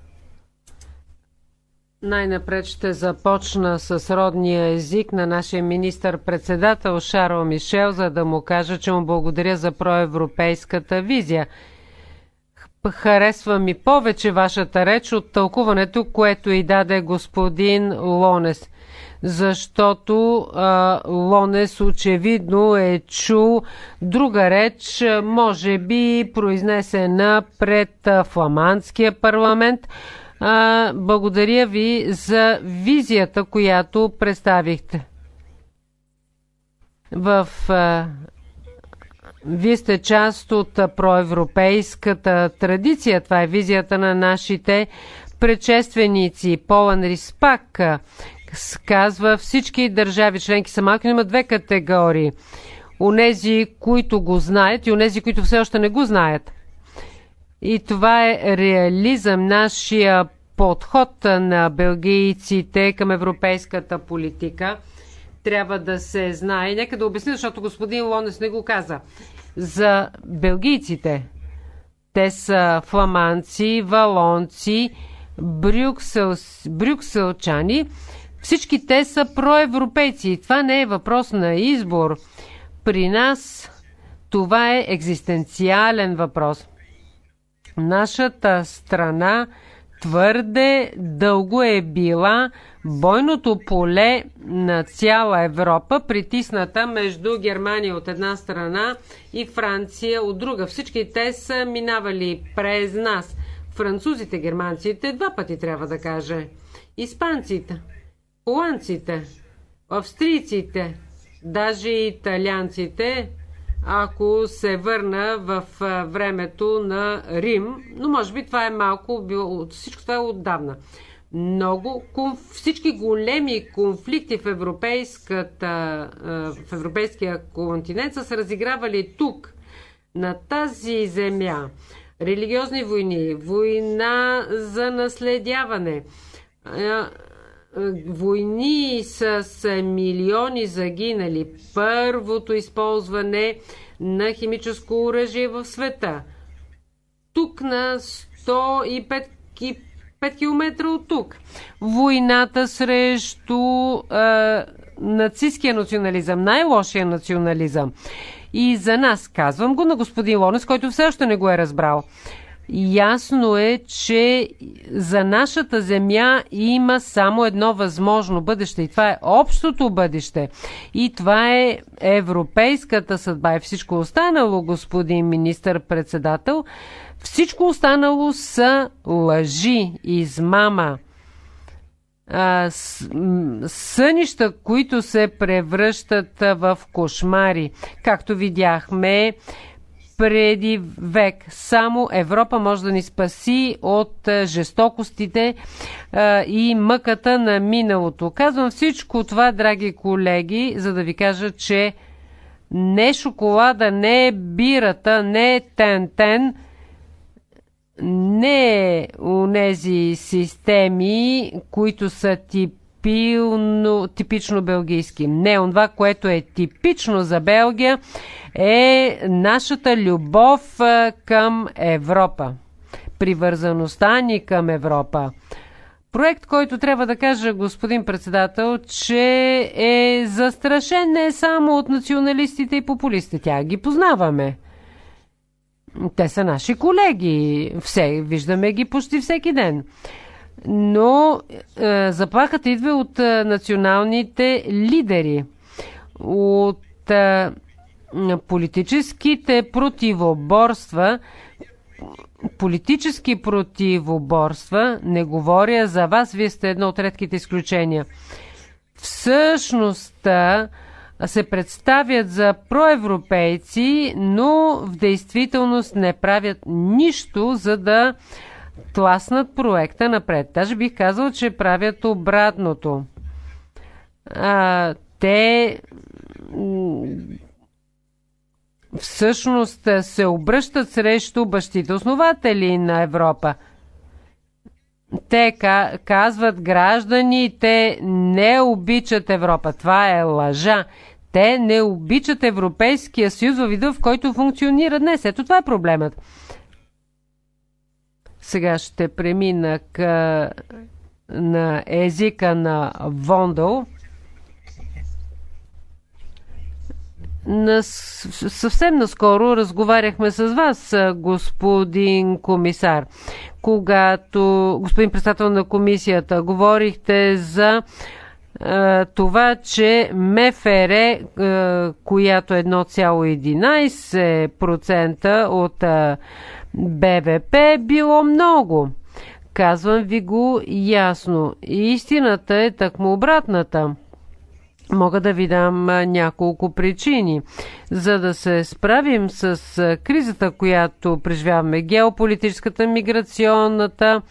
B: Най-напред ще започна с родния език на нашия министър-председател Шарл Мишел, за да му кажа, че му благодаря за проевропейската визия. Харесва ми повече вашата реч от тълкуването, което и даде господин Лонес. Защото Лонес очевидно е чул друга реч, може би произнесена пред фламандския парламент. Благодаря ви за визията, която представихте. Вие сте част от проевропейската традиция. Това е визията на нашите предшественици. Полън Риспак казва, всички държави членки са малки, но има 2 категории. Онези, които го знаят и онези, които все още не го знаят. И това е реализъм, нашия подход на белгийците към европейската политика. Трябва да се знае. Нека да обясня, защото господин Лонес не го каза. За белгийците. Те са фламандци, валонци, брюкселчани. Всички те са проевропейци. Това не е въпрос на избор. При нас това е екзистенциален въпрос. Нашата страна твърде дълго е била бойното поле на цяла Европа, притисната между Германия от една страна и Франция от друга. Всички те са минавали през нас. Французите, германците, 2 пъти трябва да кажа. Испанците, холандците, австрийците, даже и италианците, ако се върна в времето на Рим, но може би това е малко, всичко това е отдавна. Всички големи конфликти в европейския континент са се разигравали тук, на тази земя. Религиозни войни, война за наследяване, войни с милиони загинали, първото използване на химическо оръжие в света. Тук на 105 км от тук. Войната срещу нацистския национализъм, най-лошия национализъм. И за нас, казвам го на господин Лонес, който все още не го е разбрал. Ясно е, че за нашата земя има само едно възможно бъдеще и това е общото бъдеще. И това е европейската съдба и всичко останало, господин министър-председател. Всичко останало са лъжи, измама, сънища, които се превръщат в кошмари. Както видяхме преди век. Само Европа може да ни спаси от жестокостите и мъката на миналото. Казвам всичко това, драги колеги, за да ви кажа, че не шоколада, не бирата, не тен-тен, не унези системи, които са типично белгийски. Не, онова, което е типично за Белгия, е нашата любов към Европа. Привързаността ни към Европа. Проект, който трябва да кажа, господин председател, че е застрашен не само от националистите и популистите. Тя ги познаваме. Те са наши колеги. Виждаме ги почти всеки ден. Но заплахата идва от националните лидери. от политически противоборства, не говоря за вас, вие сте едно от редките изключения, всъщност се представят за проевропейци, но в действителност не правят нищо, за да тласнат проекта напред. Даже бих казал, че правят обратното. Те всъщност се обръщат срещу бащите основатели на Европа. Те казват, гражданите не обичат Европа. Това е лъжа. Те не обичат Европейския съюз във вида, в който функционира днес. Ето това е проблемът. Сега ще премина на езика на Вондъл. Съвсем наскоро разговаряхме с вас, господин комисар, когато, господин председател на комисията, говорихте за това, че МФР, която е 1,11% от БВП, било много. Казвам ви го ясно. Истината е тъкмо обратната. Мога да ви дам няколко причини. За да се справим с кризата, която преживяваме, геополитическата, миграционната,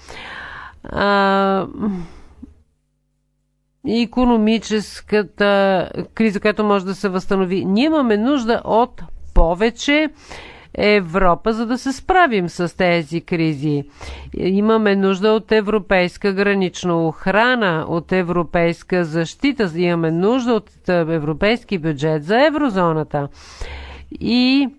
B: икономическата криза, която може да се възстанови, ние имаме нужда от повече Европа, за да се справим с тези кризи. Имаме нужда от европейска гранична охрана, от европейска защита, имаме нужда от европейски бюджет за еврозоната. И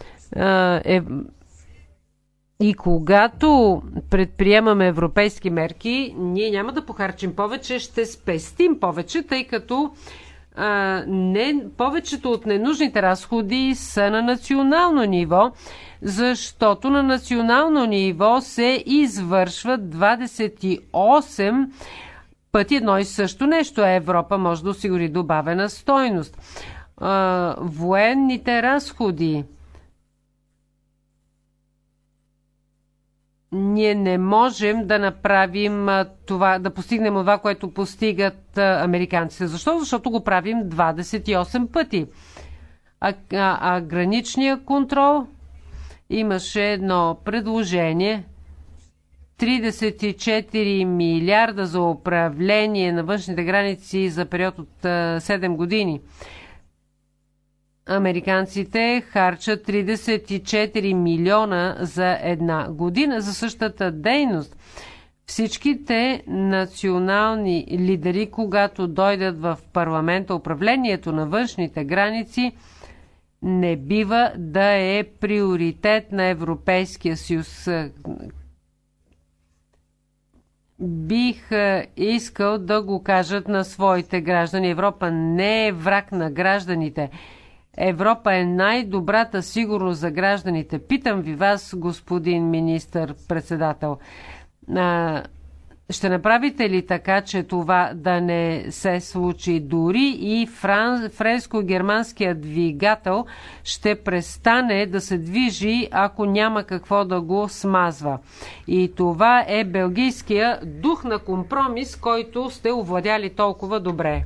B: когато предприемаме европейски мерки, ние няма да похарчим повече, ще спестим повече, тъй като повечето от ненужните разходи са на национално ниво, защото на национално ниво се извършват 28 пъти едно и също нещо. Европа може да осигури добавена стойност. Военните разходи. Ние не можем да направим това, да постигнем това, което постигат американците. Защо? Защото го правим 28 пъти. А граничния контрол, имаше едно предложение. 34 милиарда за управление на външните граници за период от 7 години. Американците харчат 34 милиона за една година за същата дейност. Всичките национални лидери, когато дойдат в парламента, управлението на външните граници не бива да е приоритет на Европейския съюз. Бих искал да го кажат на своите граждани. Европа не е враг на гражданите. Европа е най-добрата сигурност за гражданите. Питам ви вас, господин министър-председател, ще направите ли така, че това да не се случи? Дори и френско-германският двигател ще престане да се движи, ако няма какво да го смазва. И това е белгийския дух на компромис, който сте овладяли толкова добре.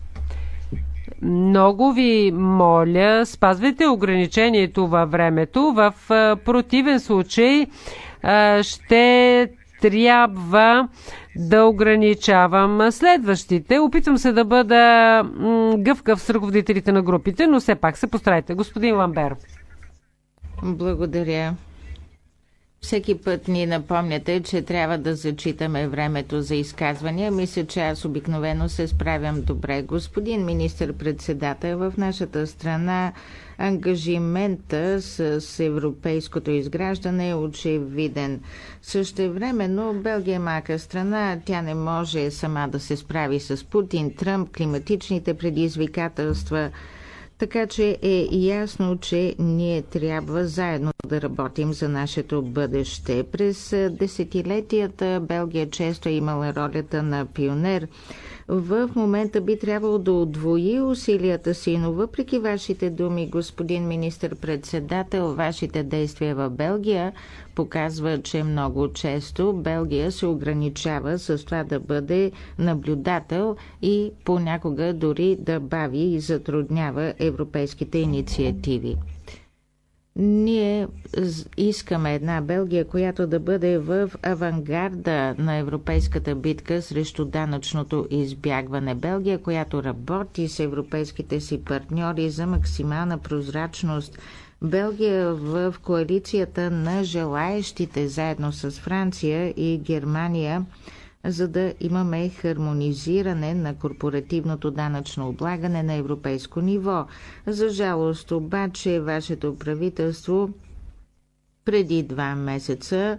B: Много ви моля, спазвайте ограничението във времето. В противен случай ще трябва да ограничавам следващите. Опитвам се да бъда гъвкав с ръководителите на групите, но все пак се постарайте. Господин Ламбер.
D: Благодаря. Всеки път ни напомняте, че трябва да зачитаме времето за изказвания. Мисля, че аз обикновено се справям добре. Господин министър-председател, в нашата страна ангажимента с европейското изграждане е очевиден. Същевременно Белгия е малка страна, тя не може сама да се справи с Путин, Тръмп, климатичните предизвикателства. Така че е ясно, че ние трябва заедно да работим за нашето бъдеще. През десетилетията Белгия често е имала ролята на пионер в момента би трябвало да удвои усилията си, но въпреки вашите думи, господин министър-председател, вашите действия в Белгия показва, че много често Белгия се ограничава с това да бъде наблюдател и понякога дори да бави и затруднява европейските инициативи. Ние искаме една Белгия, която да бъде в авангарда на европейската битка срещу данъчното избягване. Белгия, която работи с европейските си партньори за максимална прозрачност. Белгия в коалицията на желаещите заедно с Франция и Германия, за да имаме хармонизиране на корпоративното данъчно облагане на европейско ниво. За жалост обаче вашето правителство преди 2 месеца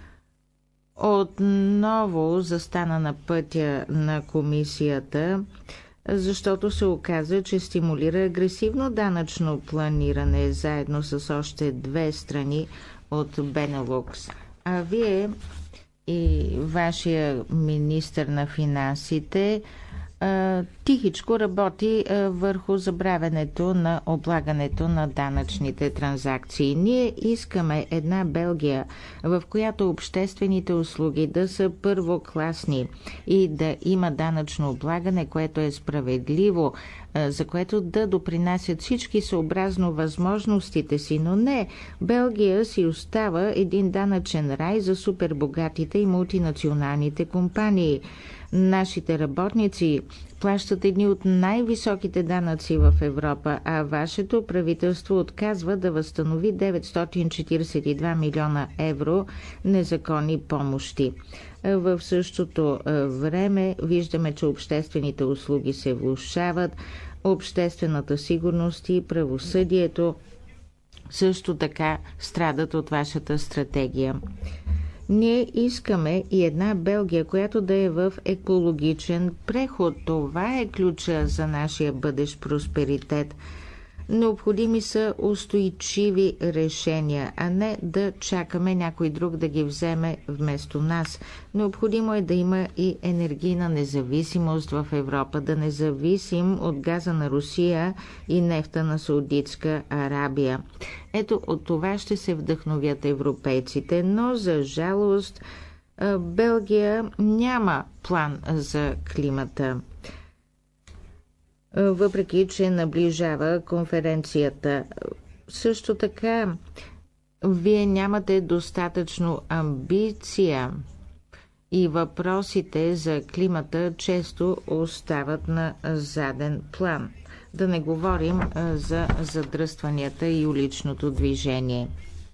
D: отново застана на пътя на комисията, защото се оказа, че стимулира агресивно данъчно планиране заедно с още 2 страни от Бенелукс. А вие и вашия министър на финансите тихичко работи върху забравянето на облагането на данъчните транзакции. Ние искаме една Белгия, в която обществените услуги да са първокласни и да има данъчно облагане, което е справедливо, за което да допринасят всички съобразно възможностите си, но не. Белгия си остава един данъчен рай за супербогатите и мултинационалните компании. Нашите работници плащат едни от най-високите данъци в Европа, а вашето правителство отказва да възстанови 942 милиона евро незаконни помощи. В същото време виждаме, че обществените услуги се влошават, обществената сигурност и правосъдието също така страдат от вашата стратегия. Ние искаме и една Белгия, която да е в екологичен преход. Това е ключа за нашия бъдещ просперитет. Необходими са устойчиви решения, а не да чакаме някой друг да ги вземе вместо нас. Необходимо е да има и енергийна независимост в Европа, да не зависим от газа на Русия и нефта на Саудитска Арабия. Ето от това ще се вдъхновят европейците, но за жалост Белгия няма план за климата. Въпреки че наближава конференцията. Също така, вие нямате достатъчно амбиция и въпросите за климата често остават на заден план. Да не говорим за задръстванията и уличното движение.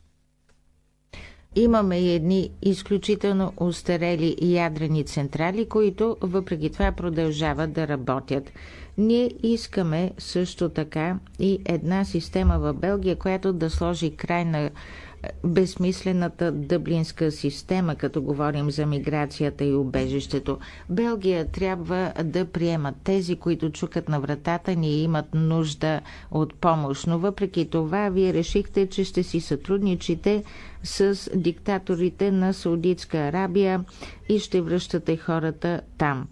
D: Имаме и едни изключително устарели ядрени централи, които въпреки това продължават да работят. Ние искаме също така и една система в Белгия, която да сложи край на безсмислената дъблинска система, като говорим за миграцията и убежището. Белгия трябва да приема тези, които чукат на вратата ни и имат нужда от помощ. Но въпреки това, вие решихте, че ще си сътрудничите с диктаторите на Саудитска Арабия и ще връщате хората там.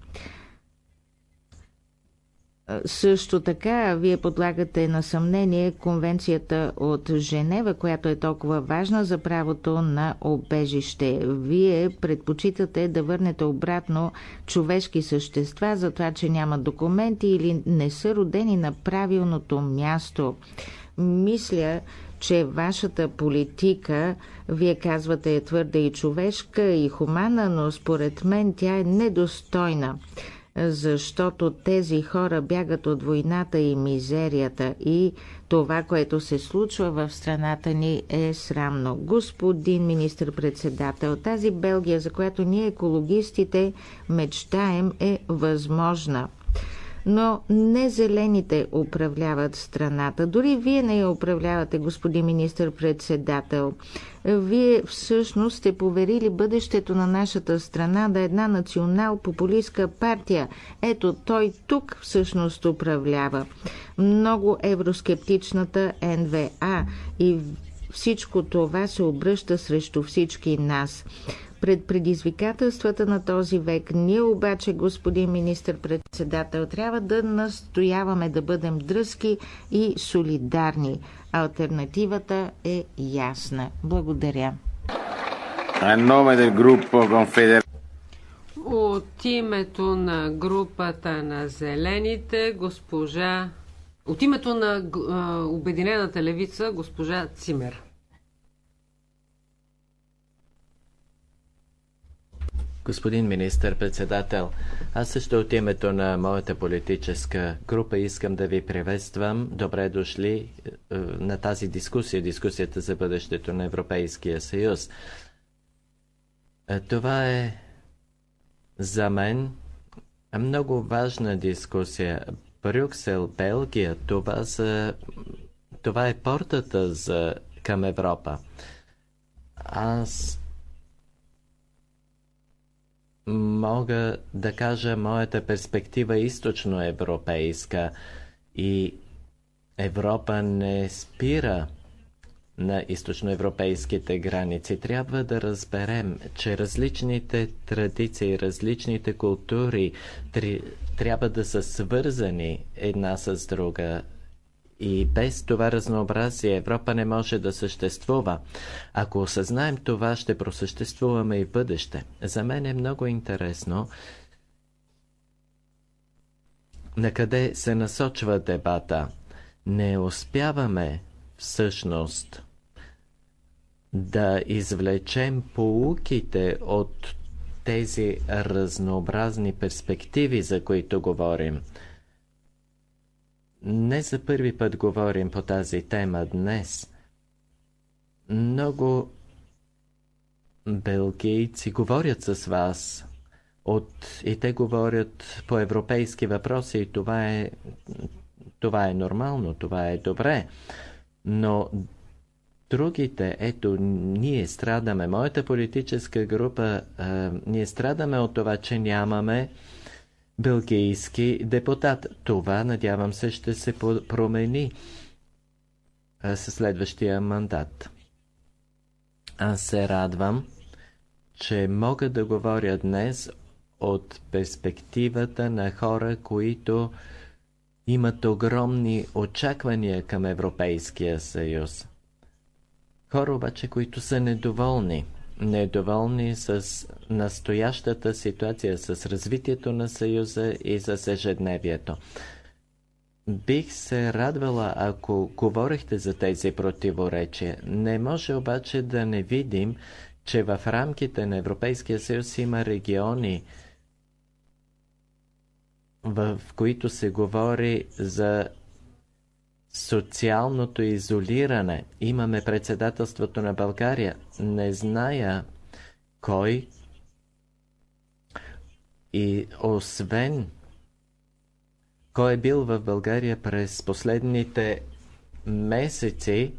D: Също така, вие подлагате на съмнение конвенцията от Женева, която е толкова важна за правото на убежище. Вие предпочитате да върнете обратно човешки същества за това, че нямат документи или не са родени на правилното място. Мисля, че вашата политика, вие казвате, е твърда и човешка и хуманна, но според мен тя е недостойна. Защото тези хора бягат от войната и мизерията и това, което се случва в страната ни е срамно. Господин министър-председател, тази Белгия, за която ние екологистите мечтаем, е възможна. Но не зелените управляват страната. Дори вие не я управлявате, господин министър-председател. Вие всъщност сте поверили бъдещето на нашата страна да една национал-популистка партия. Ето, той тук всъщност управлява. Много евроскептичната НВА и всичко това се обръща срещу всички нас. пред предизвикателствата на този век. Ние обаче, господин министър-председател, трябва да настояваме да бъдем дръзки и солидарни. Алтернативата е ясна. Благодаря.
B: От името на групата на Зелените, от името на Обединената левица, госпожа Цимер.
F: Господин министър-председател, аз също от името на моята политическа група искам да ви приветствам. Добре дошли на тази дискусията за бъдещето на Европейския съюз. Това е за мен много важна дискусия. Брюксел, Белгия, това е портата към Европа. Аз мога да кажа, моята перспектива е източноевропейска и Европа не спира на източноевропейските граници. Трябва да разберем, че различните традиции, различните култури трябва да са свързани една с друга. И без това разнообразие Европа не може да съществува. Ако осъзнаем това, ще просъществуваме и в бъдеще. За мен е много интересно на къде се насочва дебата. Не успяваме всъщност да извлечем поуките от тези разнообразни перспективи, за които говорим. Не за първи път говорим по тази тема днес. Много белгийци говорят с вас и те говорят по европейски въпроси и това е нормално, това е добре. Но другите, ето, ние страдаме, моята политическа група, ние страдаме от това, че нямаме белгийски депутат. Това, надявам се, ще се промени със следващия мандат. Аз се радвам, че мога да говоря днес от перспективата на хора, които имат огромни очаквания към Европейския съюз. Хора обаче, които са недоволни. Недоволни с настоящата ситуация, с развитието на Съюза и с ежедневието. Бих се радвала, ако говорихте за тези противоречия. Не може обаче да не видим, че в рамките на Европейския съюз има региони, в които се говори за социалното изолиране. Имаме председателството на България. Не зная кой и освен кой е бил в България през последните месеци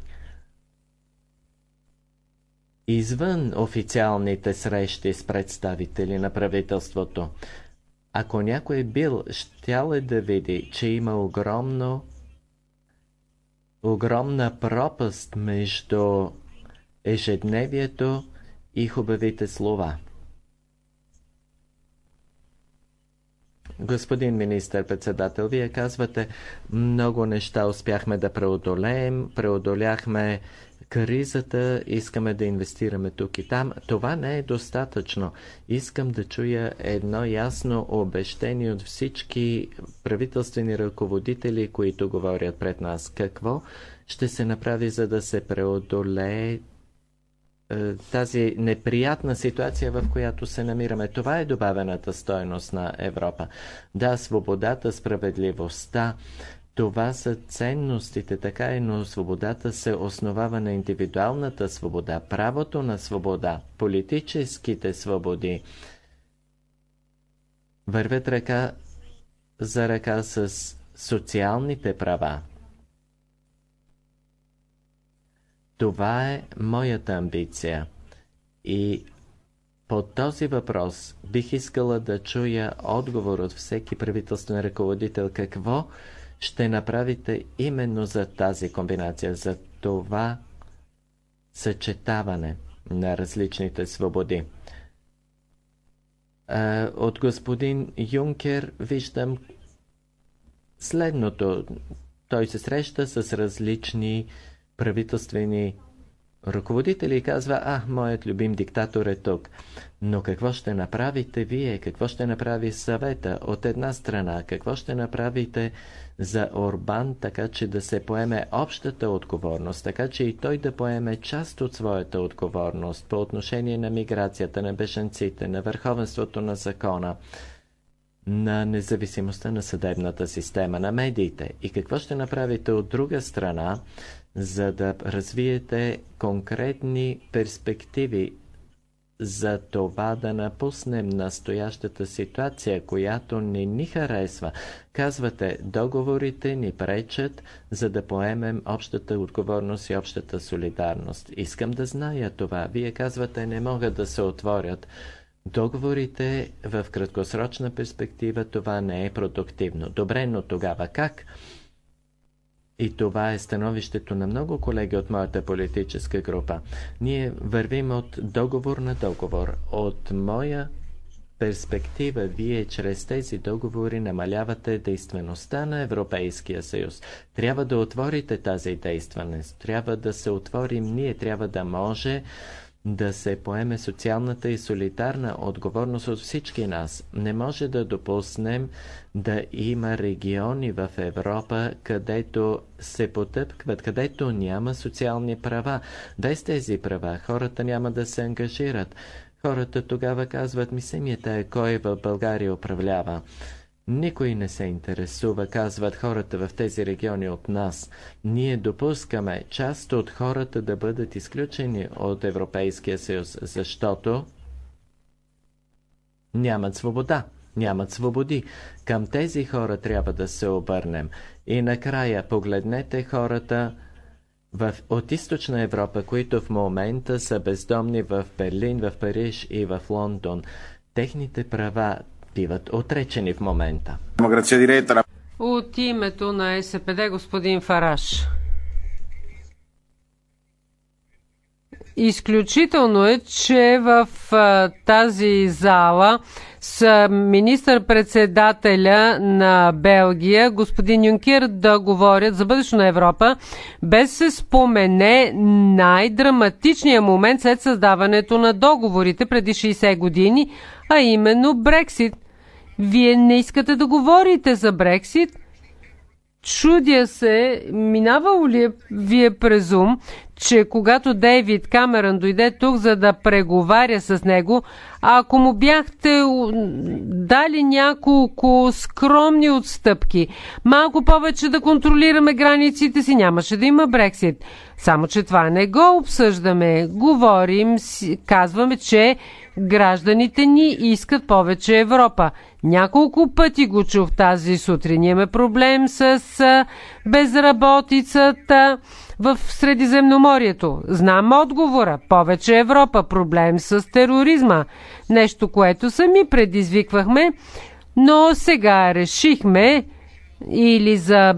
F: извън официалните срещи с представители на правителството. Ако някой е бил, щял е да види, че има огромна пропаст между ежедневието и хубавите слова. Господин министър-председател, вие казвате, много неща успяхме да преодоляхме кризата, искаме да инвестираме тук и там. Това не е достатъчно. Искам да чуя едно ясно обещание от всички правителствени ръководители, които говорят пред нас. Какво ще се направи, за да се преодолее тази неприятна ситуация, в която се намираме? Това е добавената стойност на Европа. Да, свободата, справедливостта, това са ценностите, така е, но свободата се основава на индивидуалната свобода, правото на свобода, политическите свободи вървят ръка за ръка с социалните права. Това е моята амбиция. И по този въпрос бих искала да чуя отговор от всеки правителствен ръководител. Какво ще направите именно за тази комбинация, за това съчетаване на различните свободи? От господин Юнкер виждам следното. Той се среща с различни правителствени ръководители и казва: моят любим диктатор е тук. Но какво ще направите вие? Какво ще направи съвета? От една страна, какво ще направите за Орбан, така че да се поеме общата отговорност, така че и той да поеме част от своята отговорност по отношение на миграцията, на бежанците, на върховенството на закона, на независимостта на съдебната система, на медиите? И какво ще направите от друга страна, за да развиете конкретни перспективи за това да напуснем настоящата ситуация, която не ни харесва? Казвате, договорите ни пречат, за да поемем общата отговорност и общата солидарност. Искам да зная това. Вие казвате, не могат да се отворят договорите в краткосрочна перспектива, това не е продуктивно. Добре, но тогава как? И това е становището на много колеги от моята политическа група. Ние вървим от договор на договор. От моя перспектива, вие чрез тези договори намалявате действеността на Европейския съюз. Трябва да отворите тази действеност. Трябва да се отворим ние. Трябва да може да се поеме социалната и солидарна отговорност от всички нас. Не може да допуснем да има региони в Европа, където се потъпкват, където няма социални права. Без тези права хората няма да се ангажират. Хората тогава казват, семията е кой в България управлява. Никой не се интересува, казват хората в тези региони от нас. Ние допускаме част от хората да бъдат изключени от Европейския съюз, защото нямат свобода, нямат свободи. Към тези хора трябва да се обърнем. И накрая погледнете хората от източна Европа, които в момента са бездомни в Берлин, в Париж и в Лондон. Техните права биват отречени в момента.
B: От името на СПД господин Фараш. Изключително е, че в тази зала с министър-председателя на Белгия, господин Юнкер, да говорят за бъдещето на Европа, без се спомене най-драматичният момент след създаването на договорите преди 60 години, а именно Брексит. Вие не искате да говорите за Брексит? Чудя се, минавало ли вие през ум, че когато Дейвид Камерън дойде тук, за да преговаря с него, ако му бяхте дали няколко скромни отстъпки, малко повече да контролираме границите си, нямаше да има Брексит. Само че това не го обсъждаме. Говорим, казваме, че гражданите ни искат повече Европа. Няколко пъти го чух тази сутрин. Имаме проблем с безработицата в Средиземноморието. Знам отговора. Повече Европа. Проблем с тероризма. Нещо, което сами предизвиквахме, но сега решихме, или за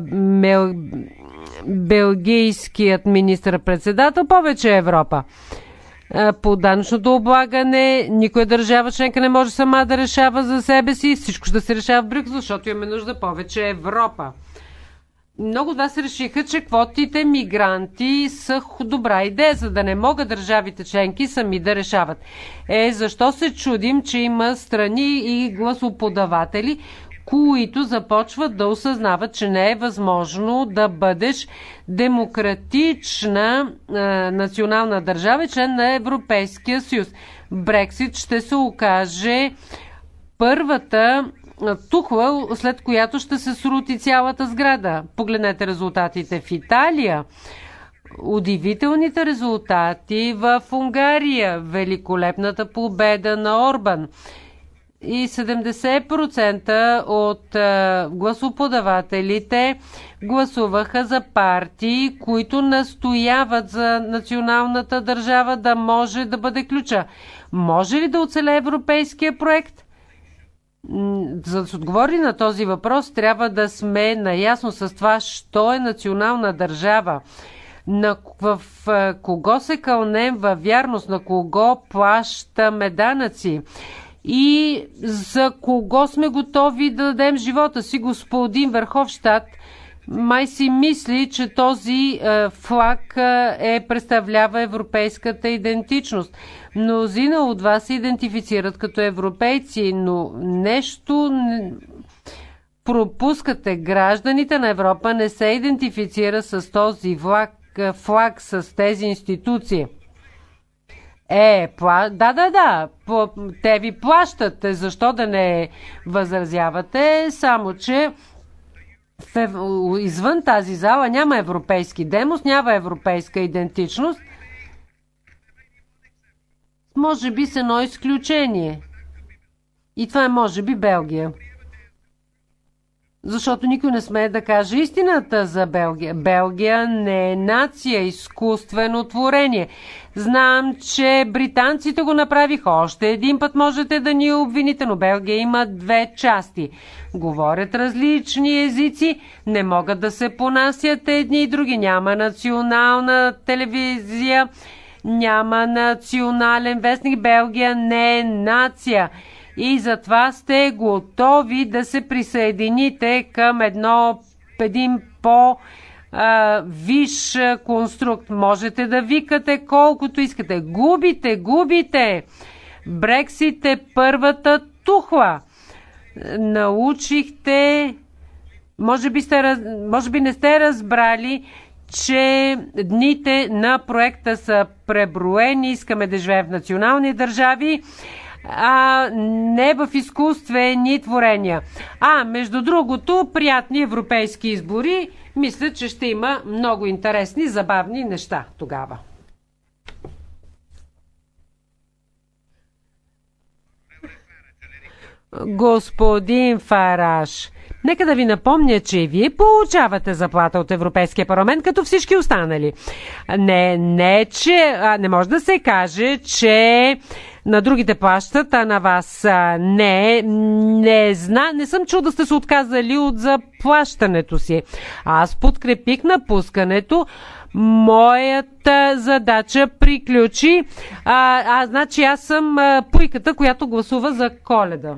B: белгийският министър-председател, повече Европа. По данъчното облагане никоя държава членка не може сама да решава за себе си. Всичко ще се решава в Брюксел, защото имаме нужда повече Европа. Много от вас решиха, че квотите мигранти са добра идея, за да не могат държавите членки сами да решават. Защо се чудим, че има страни и гласоподаватели, които започват да осъзнават, че не е възможно да бъдеш демократична национална държава и член на Европейския съюз. Брексит ще се окаже първата тухла, след която ще се срути цялата сграда. Погледнете резултатите в Италия. Удивителните резултати в Унгария. Великолепната победа на Орбан. И 70% от гласоподавателите гласуваха за партии, които настояват за националната държава да може да бъде ключа. Може ли да оцелее европейския проект? За да се отговори на този въпрос, трябва да сме наясно с това, що е национална държава. В кого се кълнем във вярност, на кого плащаме данъци. и за кого сме готови да дадем живота си. Господин Верховщад май си мисли, че този флаг представлява европейската идентичност. Мнозина от вас се идентифицират като европейци, но нещо пропускате. Гражданите на Европа не се идентифицира с този флаг, с тези институции. Да. Те ви плащат. Защо да не възразявате? Само, че извън тази зала няма европейски демос, няма европейска идентичност. Може би с едно изключение. И това е може би Белгия. Защото никой не смее да каже истината за Белгия. Белгия не е нация, изкуствено творение. Знам, че британците го направиха. Още един път можете да ни обвините, но Белгия има две части. Говорят различни езици, не могат да се понасят едни и други. Няма национална телевизия, няма национален вестник. Белгия не е нация. И затова сте готови да се присъедините към един по-виш конструкт. Можете да викате колкото искате. Губите! Брексит е първата тухла. Научихте, може би не сте разбрали, че дните на проекта са преброени. Искаме да живеем в национални държави, а не в изкуствени творения. Между другото, приятни европейски избори. Мисля, че ще има много интересни, забавни неща тогава. Господин Фараш, нека да ви напомня, че и вие получавате заплата от Европейския парламент, като всички останали. Не може да се каже, че на другите плащат, а на вас не съм чул да сте се отказали от заплащането си. Аз подкрепих напускането. Моята задача приключи. Значи аз съм пуйката, която гласува за Коледа.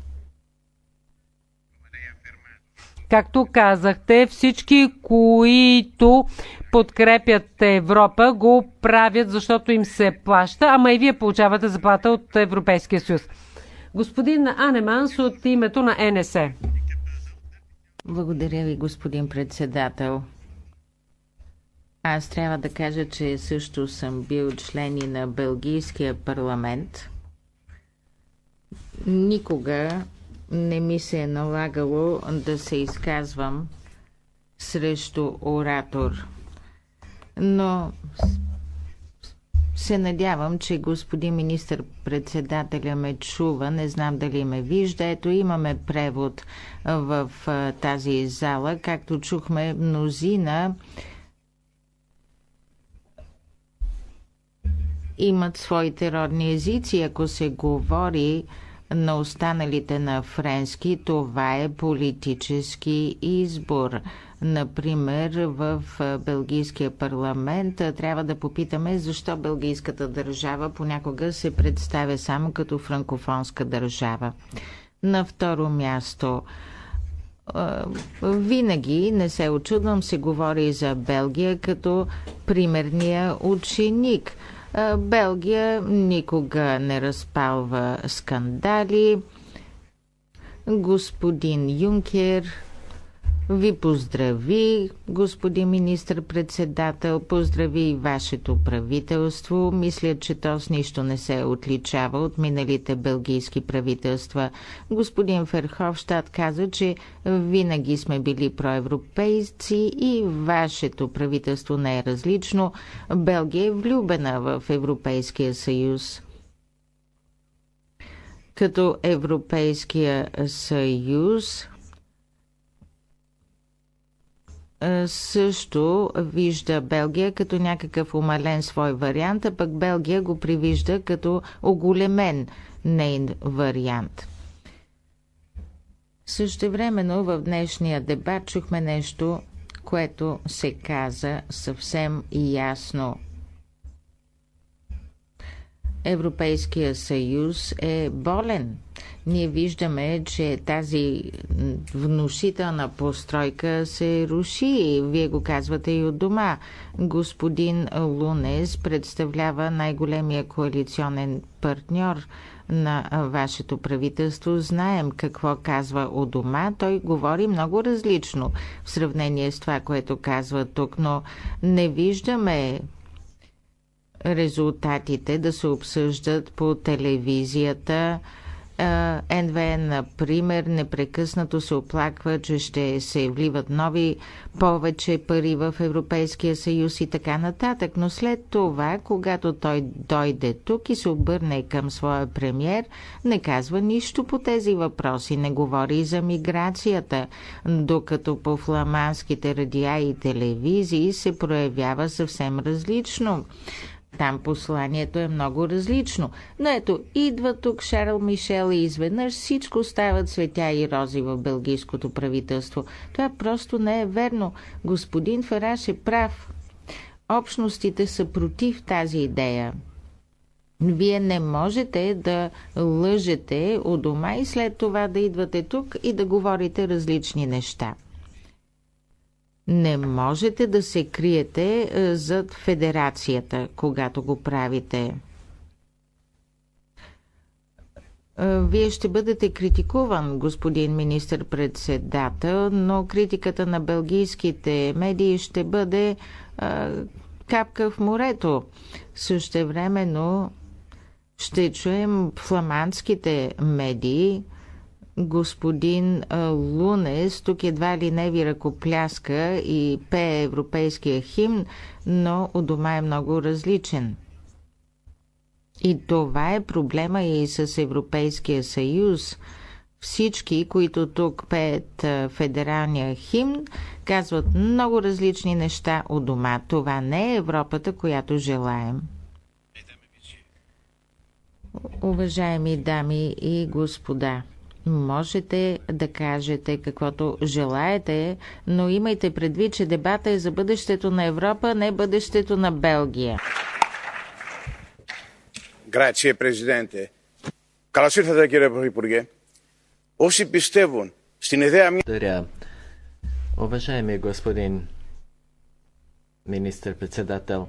B: Както казахте, всички, които подкрепят Европа, го правят, защото им се плаща, ама и вие получавате заплата от Европейския съюз. Господин Анеманс от името на НСЕ.
D: Благодаря ви, господин председател. Аз трябва да кажа, че също съм бил член и на Белгийския парламент. Никога не ми се е налагало да се изказвам срещу оратор. Но се надявам, че господин министър-председателя ме чува. Не знам дали ме вижда. Ето, имаме превод в тази зала. Както чухме, мнозина имат своите родни езици. Ако се говори на останалите на френски, това е политически избор. Например, в Белгийския парламент трябва да попитаме защо белгийската държава понякога се представя само като франкофонска държава. На второ място, винаги, не се очудвам, се говори за Белгия като примерния ученик. Белгия никога не разпалва скандали. Господин Юнкер ви поздрави, господин министър-председател, поздрави и вашето правителство. Мисля, че то с нищо не се отличава от миналите белгийски правителства. Господин Ферховщад каза, че винаги сме били проевропейци и вашето правителство не е различно. Белгия е влюбена в Европейския съюз. Като Европейския съюз също вижда Белгия като някакъв умален свой вариант, а пък Белгия го привижда като оголемен нейн вариант. Същевременно в днешния дебат чухме нещо, което се каза съвсем ясно. Европейския съюз е болен. Ние виждаме, че тази внушителна постройка се руши. Вие го казвате и от дома. Господин Лунес представлява най-големия коалиционен партньор на вашето правителство. Знаем какво казва у дома. Той говори много различно в сравнение с това, което казва тук, но не виждаме резултатите да се обсъждат по телевизията. НВН, например, непрекъснато се оплаква, че ще се вливат нови повече пари в Европейския съюз и така нататък. Но след това, когато той дойде тук и се обърне към своя премиер, не казва нищо по тези въпроси, не говори и за миграцията, докато по фламандските радиа и телевизии се проявява съвсем различно. Там посланието е много различно. Но ето, идва тук Шарл Мишел и изведнъж всичко става цветя и рози в белгийското правителство. Това просто не е верно. Господин Фараш е прав. Общностите са против тази идея. Вие не можете да лъжете у дома и след това да идвате тук и да говорите различни неща. Не можете да се криете зад федерацията, когато го правите. Вие ще бъдете критикуван, господин министър-председател, но критиката на белгийските медии ще бъде капка в морето. Същевременно ще чуем фламандските медии. Господин Лунес тук едва ли не ви ръкопляска и пее европейския химн, но у дома е много различен. И това е проблема и с Европейския съюз. Всички, които тук пеят федералния химн, казват много различни неща у дома. Това не е Европата, която желаем. Уважаеми дами и господа, можете да кажете каквото желаете, но имайте предвид, че дебата е за бъдещето на Европа, не бъдещето на Белгия.
G: Grazie, Presidente. Καλώς ήρθατε, κύριε Πρωθυπουργέ. Όσοι πιστεύουν στην ιδέα μια...
F: Благодаря. Уважаеми господин министър-председател,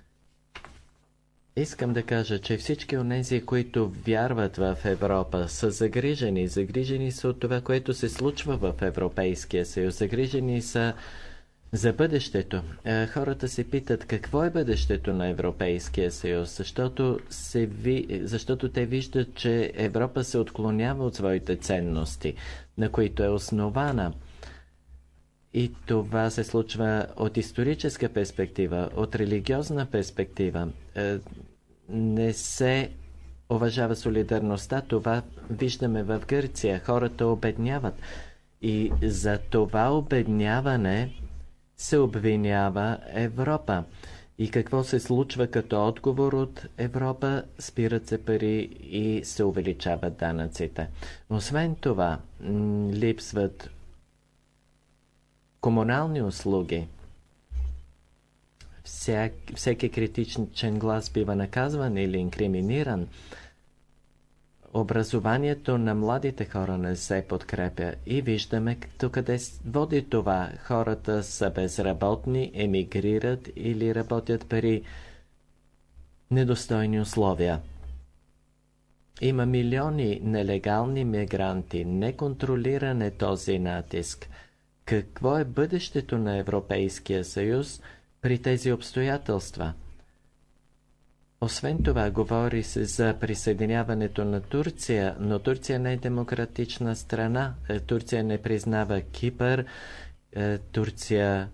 F: искам да кажа, че всички онези, които вярват в Европа, са загрижени. Загрижени са от това, което се случва в Европейския съюз. Загрижени са за бъдещето. Хората се питат какво е бъдещето на Европейския съюз, защото те виждат, че Европа се отклонява от своите ценности, на които е основана. И това се случва от историческа перспектива, от религиозна перспектива. Не се уважава солидарността. Това виждаме в Гърция. Хората обедняват. И за това обедняване се обвинява Европа. И какво се случва като отговор от Европа? Спират се пари и се увеличават данъците. Освен това, липсват комунални услуги. Всеки критичен глас бива наказван или инкриминиран. Образованието на младите хора не се подкрепя и виждаме къде води това. Хората са безработни, емигрират или работят при недостойни условия. Има милиони нелегални мигранти. Неконтролиран е този натиск. Какво е бъдещето на Европейския съюз при тези обстоятелства? Освен това, говори се за присъединяването на Турция, но Турция не е демократична страна. Турция не признава Кипър. Турция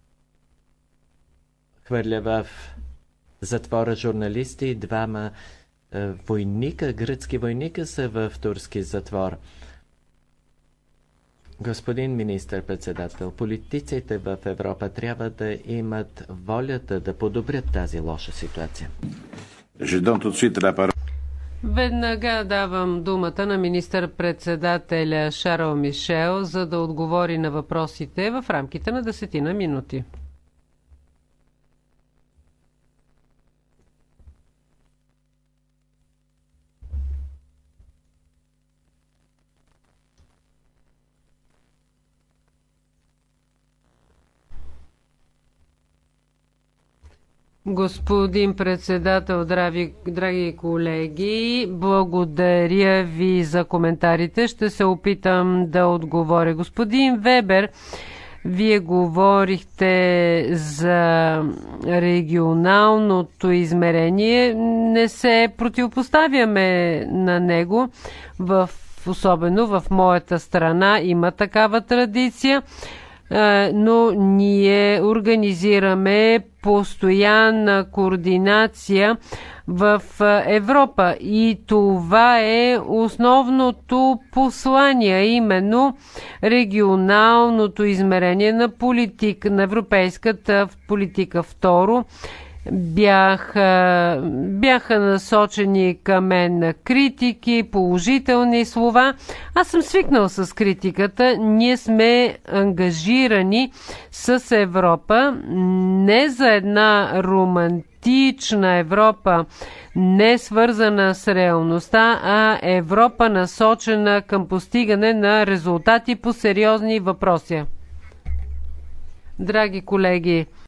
F: хвърля в затвора журналисти. Двама гръцки войника са в турски затвор. Господин министър-председател, политиците в Европа трябва да имат волята да подобрят тази лоша ситуация.
B: Веднага давам думата на министър-председателя Шарл Мишел, за да отговори на въпросите в рамките на 10 минути. Господин председател, драги колеги, благодаря ви за коментарите. Ще се опитам да отговоря. Господин Вебер, вие говорихте за регионалното измерение. Не се противопоставяме на него. Особено в моята страна има такава традиция, но ние организираме постоянна координация в Европа и това е основното послание, именно регионалното измерение на на европейската политика. Второ, бяха насочени към мен критики, положителни слова. Аз съм свикнал с критиката. Ние сме ангажирани с Европа, не за една романтична Европа, не свързана с реалността, а Европа насочена към постигане на резултати по сериозни въпроси. Драги колеги,